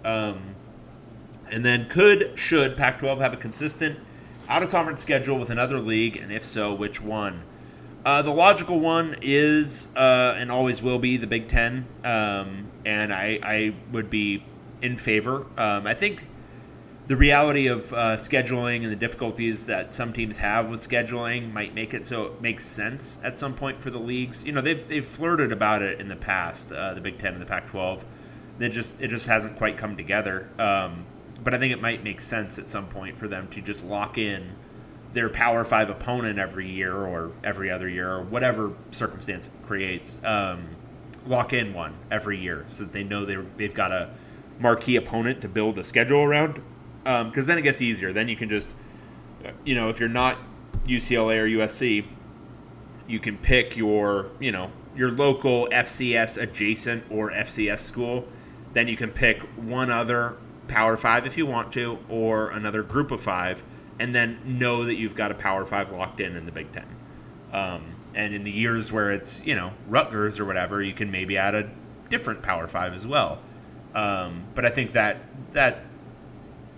And then should Pac-12 have a consistent out-of-conference schedule with another league, and if so, which one? The logical one is, and always will be, the Big Ten, and I would be in favor. I think the reality of scheduling and the difficulties that some teams have with scheduling might make it so it makes sense at some point for the leagues. They've flirted about it in the past, the Big Ten and the Pac-12. It just hasn't quite come together. But I think it might make sense at some point for them to just lock in their Power 5 opponent every year or every other year or whatever circumstance it creates. Lock in one every year so that they know they've got a marquee opponent to build a schedule around. Because then it gets easier. Then you can just, if you're not UCLA or USC, you can pick your local FCS adjacent or FCS school. Then you can pick one other Power 5 if you want to, or another group of 5, and then know that you've got a Power 5 locked in the Big Ten. And in the years where it's, Rutgers or whatever, you can maybe add a different Power 5 as well. But I think that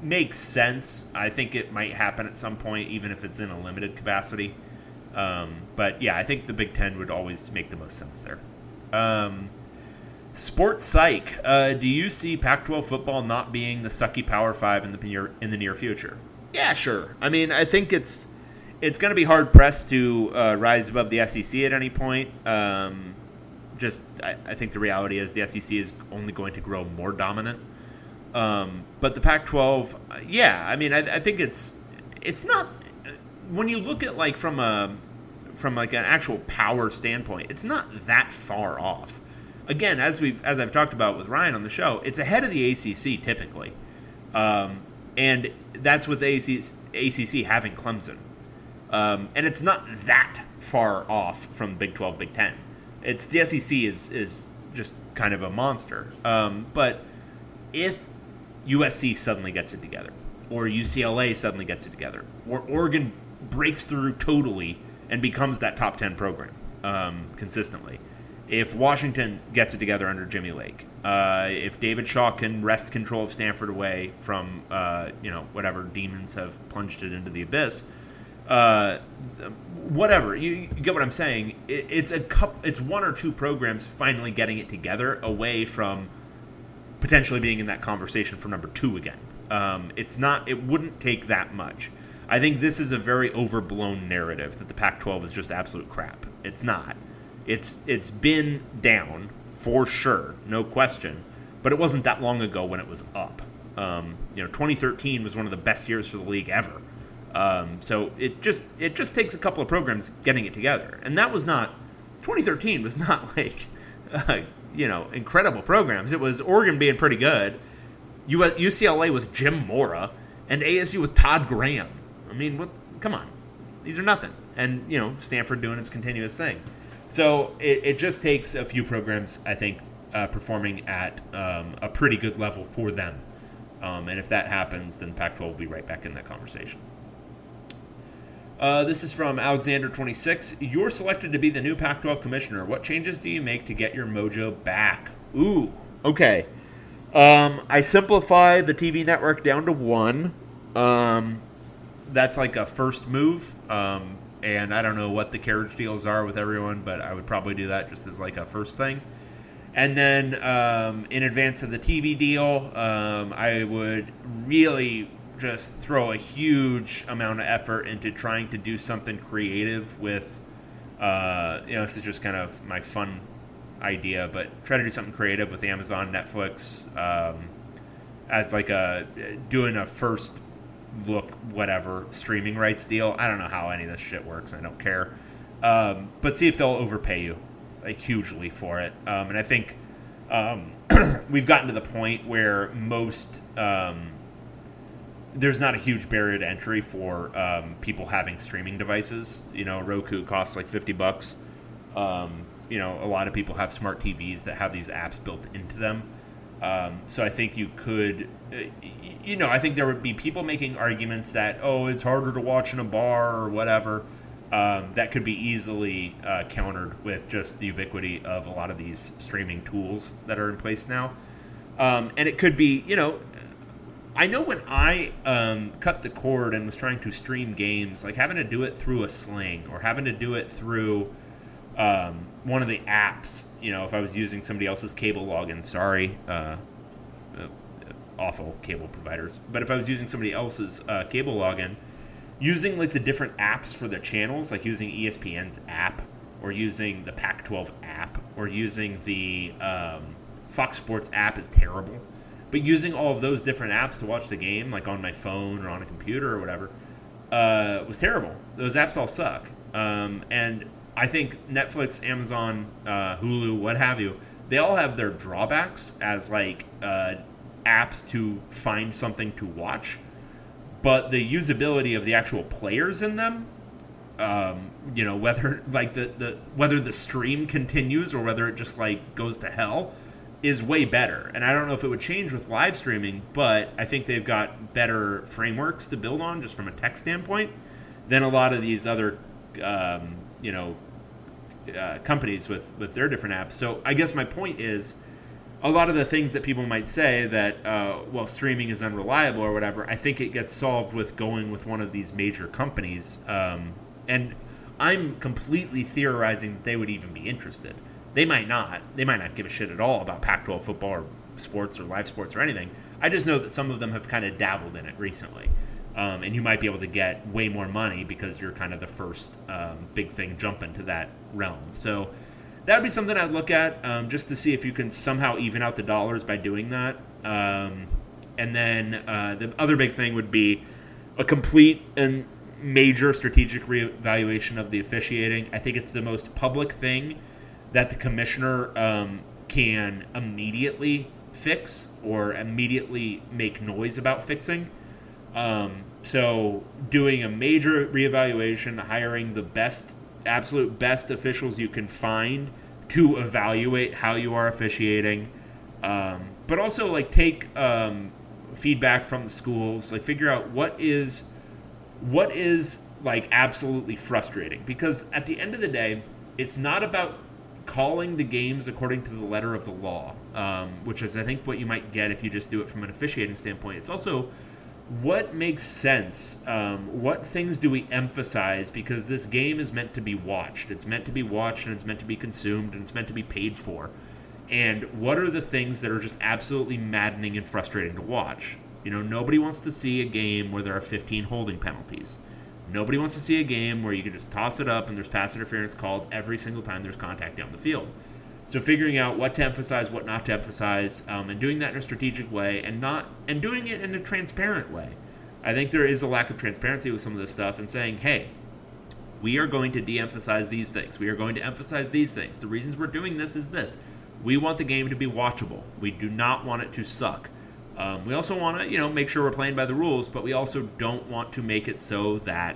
makes sense. I think it might happen at some point, even if it's in a limited capacity. But yeah, I think the Big Ten would always make the most sense there. Sports Psych. Do you see Pac-12 football not being the sucky Power 5 in the near future? Yeah, sure. I mean, I think it's going to be hard pressed to rise above the SEC at any point. I think the reality is the SEC is only going to grow more dominant. But the Pac-12, yeah, I mean, I think it's not, when you look at like from an actual power standpoint, it's not that far off. Again, as I've talked about with Ryan on the show, it's ahead of the ACC typically, and that's with the ACC having Clemson, and it's not that far off from Big 12, Big 10. It's the SEC is just kind of a monster, but if USC suddenly gets it together, or UCLA suddenly gets it together, or Oregon breaks through totally and becomes that top 10 program consistently, if Washington gets it together under Jimmy Lake, if David Shaw can wrest control of Stanford away from whatever demons have plunged it into the abyss, whatever, you get what I'm saying. It's one or two programs finally getting it together away from potentially being in that conversation for number 2 again. It wouldn't take that much. I think this is a very overblown narrative that the Pac-12 is just absolute crap. It's not. It's been down for sure, no question, but it wasn't that long ago when it was up. 2013 was one of the best years for the league ever. So it just takes a couple of programs getting it together, and 2013 was not like incredible programs. It was Oregon being pretty good, UCLA with Jim Mora, and ASU with Todd Graham. I mean, come on, these are nothing, and Stanford doing its continuous thing. So it just takes a few programs, I think, performing at a pretty good level for them. And if that happens, then Pac-12 will be right back in that conversation. This is from Alexander26. You're selected to be the new Pac-12 commissioner. What changes do you make to get your mojo back? Ooh, okay. I simplify the TV network down to 1. That's like a first move. And I don't know what the carriage deals are with everyone, but I would probably do that just as like a first thing. And then in advance of the TV deal, I would really just throw a huge amount of effort into trying to do something creative with, this is just kind of my fun idea, but try to do something creative with Amazon, Netflix, as like doing a first look, whatever, streaming rights deal. I don't know how any of this shit works. I don't care. But see if they'll overpay you hugely for it. And I think we've gotten to the point where most there's not a huge barrier to entry for people having streaming devices. Roku costs like $50. A lot of people have smart TVs that have these apps built into them. So I think you could, I think there would be people making arguments that, it's harder to watch in a bar or whatever. That could be easily countered with just the ubiquity of a lot of these streaming tools that are in place now. And it could be, I know when I cut the cord and was trying to stream games, like having to do it through a Sling or having to do it through one of the apps, if I was using somebody else's cable login, sorry, awful cable providers, but if I was using somebody else's cable login, using like the different apps for the channels, like using ESPN's app or using the Pac-12 app or using the Fox Sports app is terrible. But using all of those different apps to watch the game, like on my phone or on a computer or whatever, was terrible. Those apps all suck. And I think Netflix, Amazon, Hulu, what have you, they all have their drawbacks as like apps to find something to watch. But the usability of the actual players in them, whether like whether the stream continues or whether it just like goes to hell, is way better. And I don't know if it would change with live streaming, but I think they've got better frameworks to build on just from a tech standpoint than a lot of these other companies with their different apps. So I guess my point is, a lot of the things that people might say that, well, streaming is unreliable or whatever, I think it gets solved with going with one of these major companies. And I'm completely theorizing that they would even be interested. They might not. They might not give a shit at all about Pac-12 football or sports or live sports or anything. I just know that some of them have kind of dabbled in it recently. And you might be able to get way more money because you're kind of the first big thing jump into that realm. So that would be something I'd look at, just to see if you can somehow even out the dollars by doing that. And then the other big thing would be a complete and major strategic reevaluation of the officiating. I think it's the most public thing that the commissioner can immediately fix or immediately make noise about fixing. So doing a major reevaluation, hiring the best, absolute best officials you can find to evaluate how you are officiating, but also like take feedback from the schools, like figure out what is like absolutely frustrating, because at the end of the day, it's not about calling the games according to the letter of the law, which is I think what you might get if you just do it from an officiating standpoint. It's also what makes sense? What things do we emphasize? Because this game is meant to be watched. It's meant to be watched, and it's meant to be consumed, and it's meant to be paid for. And what are the things that are just absolutely maddening and frustrating to watch? You know, nobody wants to see a game where there are 15 holding penalties. Nobody wants to see a game where you can just toss it up and there's pass interference called every single time there's contact down the field. So figuring out what to emphasize, what not to emphasize, and doing that in a strategic way, and doing it in a transparent way. I think there is a lack of transparency with some of this stuff, and saying, hey, we are going to de-emphasize these things. We are going to emphasize these things. The reasons we're doing this is this. We want the game to be watchable. We do not want it to suck. We also want to, make sure we're playing by the rules, but we also don't want to make it so that,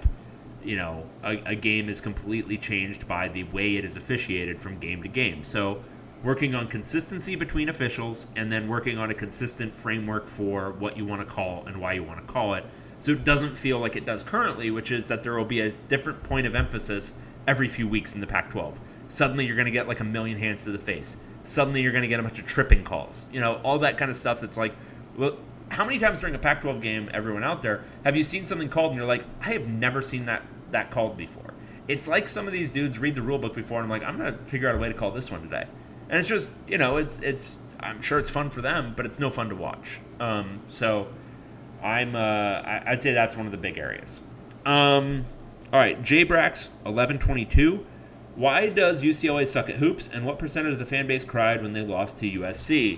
a game is completely changed by the way it is officiated from game to game. So working on consistency between officials, and then working on a consistent framework for what you want to call and why you want to call it, so it doesn't feel like it does currently, which is that there will be a different point of emphasis every few weeks in the Pac-12. Suddenly you're going to get like a million hands to the face. Suddenly you're going to get a bunch of tripping calls. All that kind of stuff that's like, well, how many times during a Pac-12 game, everyone out there, have you seen something called and you're like, I have never seen that called before? It's like some of these dudes read the rule book before and I'm like, I'm going to figure out a way to call this one today. And it's just, it's I'm sure it's fun for them, but it's no fun to watch. So I'd say that's one of the big areas. All right, JBrax 1122. Why does UCLA suck at hoops, and what percentage of the fan base cried when they lost to USC?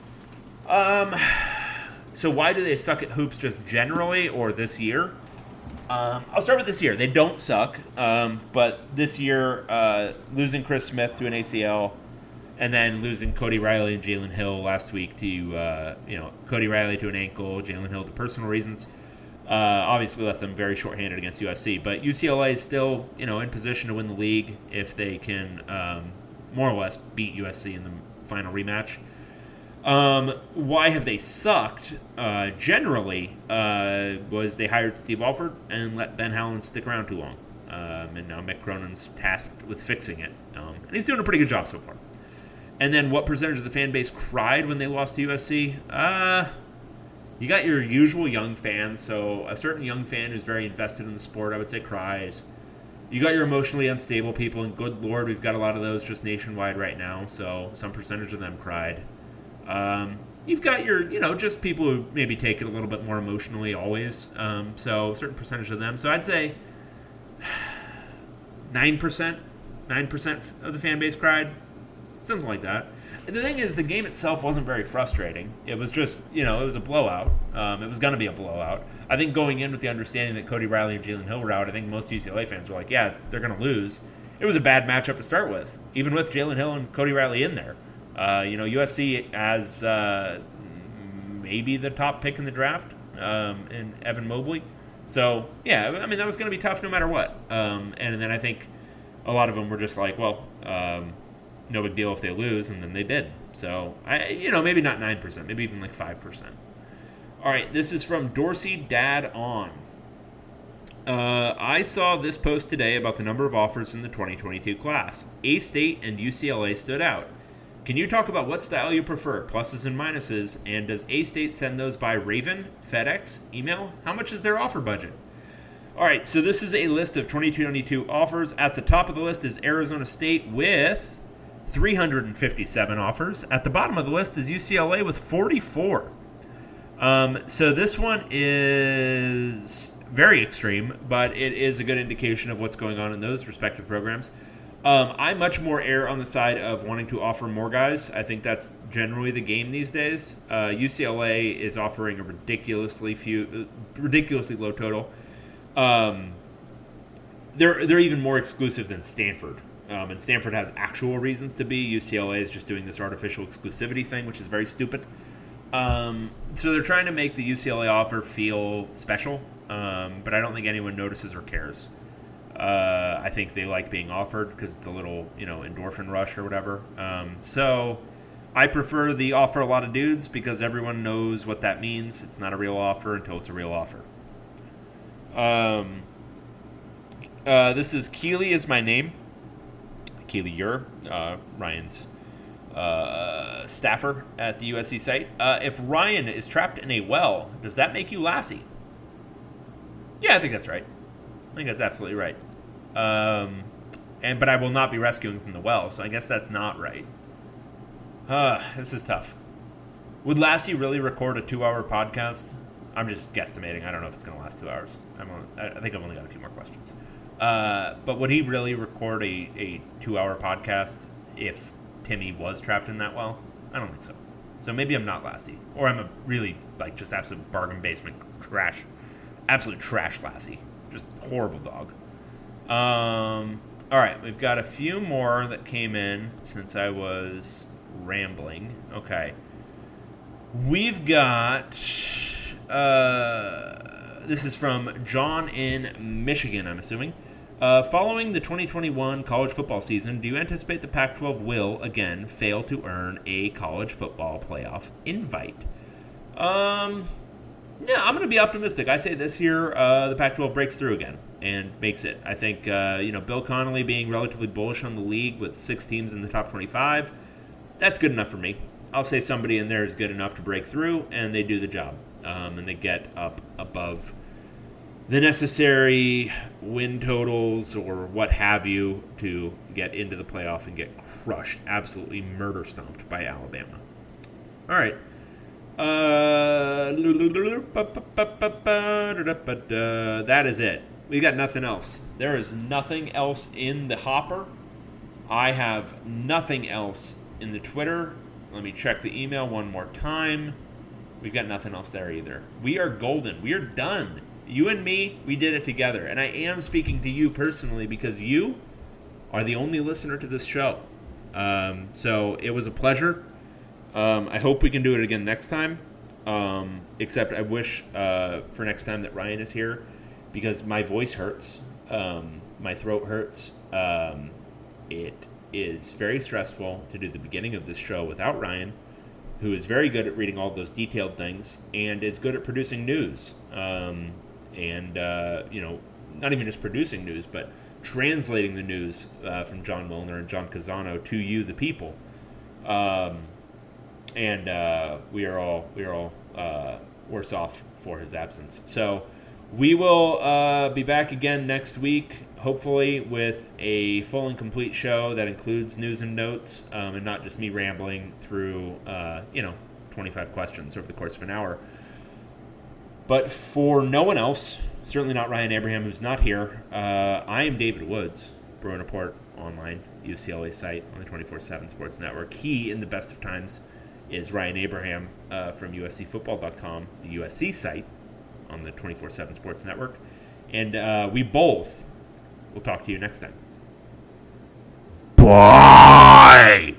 So why do they suck at hoops just generally, or this year? I'll start with this year. They don't suck, but this year, losing Chris Smith to an ACL, and then losing Cody Riley and Jalen Hill last week to, Cody Riley to an ankle, Jalen Hill to personal reasons, obviously left them very shorthanded against USC. But UCLA is still, in position to win the league if they can more or less beat USC in the final rematch. Why have they sucked? Generally, was they hired Steve Alford and let Ben Howland stick around too long. And now Mick Cronin's tasked with fixing it. And he's doing a pretty good job so far. And then what percentage of the fan base cried when they lost to USC? You got your usual young fans. So a certain young fan who's very invested in the sport, I would say, cries. You got your emotionally unstable people, and good Lord, we've got a lot of those just nationwide right now. So some percentage of them cried. You've got your, just people who maybe take it a little bit more emotionally always. So a certain percentage of them. So I'd say 9% of the fan base cried. Something like that. The thing is, the game itself wasn't very frustrating. It was just, it was a blowout. It was going to be a blowout. I think going in with the understanding that Cody Riley and Jalen Hill were out, I think most UCLA fans were like, yeah, they're going to lose. It was a bad matchup to start with, even with Jalen Hill and Cody Riley in there. USC as maybe the top pick in the draft in Evan Mobley. So, yeah, I mean, that was going to be tough no matter what. And then I think a lot of them were just like, well, no big deal if they lose, and then they did. So, maybe not 9%, maybe even like 5%. All right, this is from Dorsey Dad On. I saw this post today about the number of offers in the 2022 class. A-State and UCLA stood out. Can you talk about what style you prefer, pluses and minuses, and does A-State send those by Raven, FedEx, email? How much is their offer budget? All right, so this is a list of 2292 offers. At the top of the list is Arizona State with 357 offers. At the bottom of the list is UCLA with 44. So this one is very extreme, but it is a good indication of what's going on in those respective programs. I much more err on the side of wanting to offer more guys. I think that's generally the game these days. UCLA is offering a ridiculously low total. They're even more exclusive than Stanford. And Stanford has actual reasons to be. UCLA is just doing this artificial exclusivity thing, which is very stupid. So they're trying to make the UCLA offer feel special, but I don't think anyone notices or cares. I think they like being offered because it's a little, endorphin rush or whatever. So I prefer the offer a lot of dudes because everyone knows what that means. It's not a real offer until it's a real offer. This is Keely is my name. Keely Ure, Ryan's staffer at the USC site. If Ryan is trapped in a well, does that make you Lassie? Yeah, I think that's right. I think that's absolutely right. But I will not be rescuing from the well, so I guess that's not right. This is tough. Would Lassie really record a 2-hour podcast? I'm just guesstimating. I don't know if it's going to last 2 hours. I think I've only got a few more questions. But would he really record a 2-hour podcast if Timmy was trapped in that well? I don't think so. So maybe I'm not Lassie. Or I'm a really, just absolute bargain basement trash. Absolute trash Lassie. Just horrible dog. All right, we've got a few more that came in since I was rambling. Okay. We've got... this is from John in Michigan, I'm assuming. Following the 2021 college football season, do you anticipate the Pac-12 will, again, fail to earn a college football playoff invite? Yeah, I'm going to be optimistic. I say this year the Pac-12 breaks through again and makes it. I think, Bill Connolly being relatively bullish on the league with 6 teams in the top 25, that's good enough for me. I'll say somebody in there is good enough to break through, and they do the job. And they get up above the necessary win totals or what have you to get into the playoff and get crushed, absolutely murder stomped by Alabama. All right. That is it. We got nothing else. There is nothing else in the hopper. I have nothing else in the Twitter. Let me check the email one more time. We've got nothing else there either. We are golden. We are done. You and me, we did it together. And I am speaking to you personally because you are the only listener to this show. So it was a pleasure. I hope we can do it again next time. Except I wish for next time that Ryan is here because my voice hurts. My throat hurts. It is very stressful to do the beginning of this show without Ryan, who is very good at reading all those detailed things and is good at producing news. Not even just producing news, but translating the news from John Milner and John Casano to you, the people. We are all worse off for his absence. So we will be back again next week, hopefully with a full and complete show that includes news and notes, and not just me rambling through 25 questions over the course of an hour. But for no one else, certainly not Ryan Abraham, who's not here, I am David Woods, Bruin Report Online, UCLA site on the 24/7 Sports Network. He, in the best of times, is Ryan Abraham from USCFootball.com, the USC site on the 24/7 Sports Network. And we both will talk to you next time. Bye!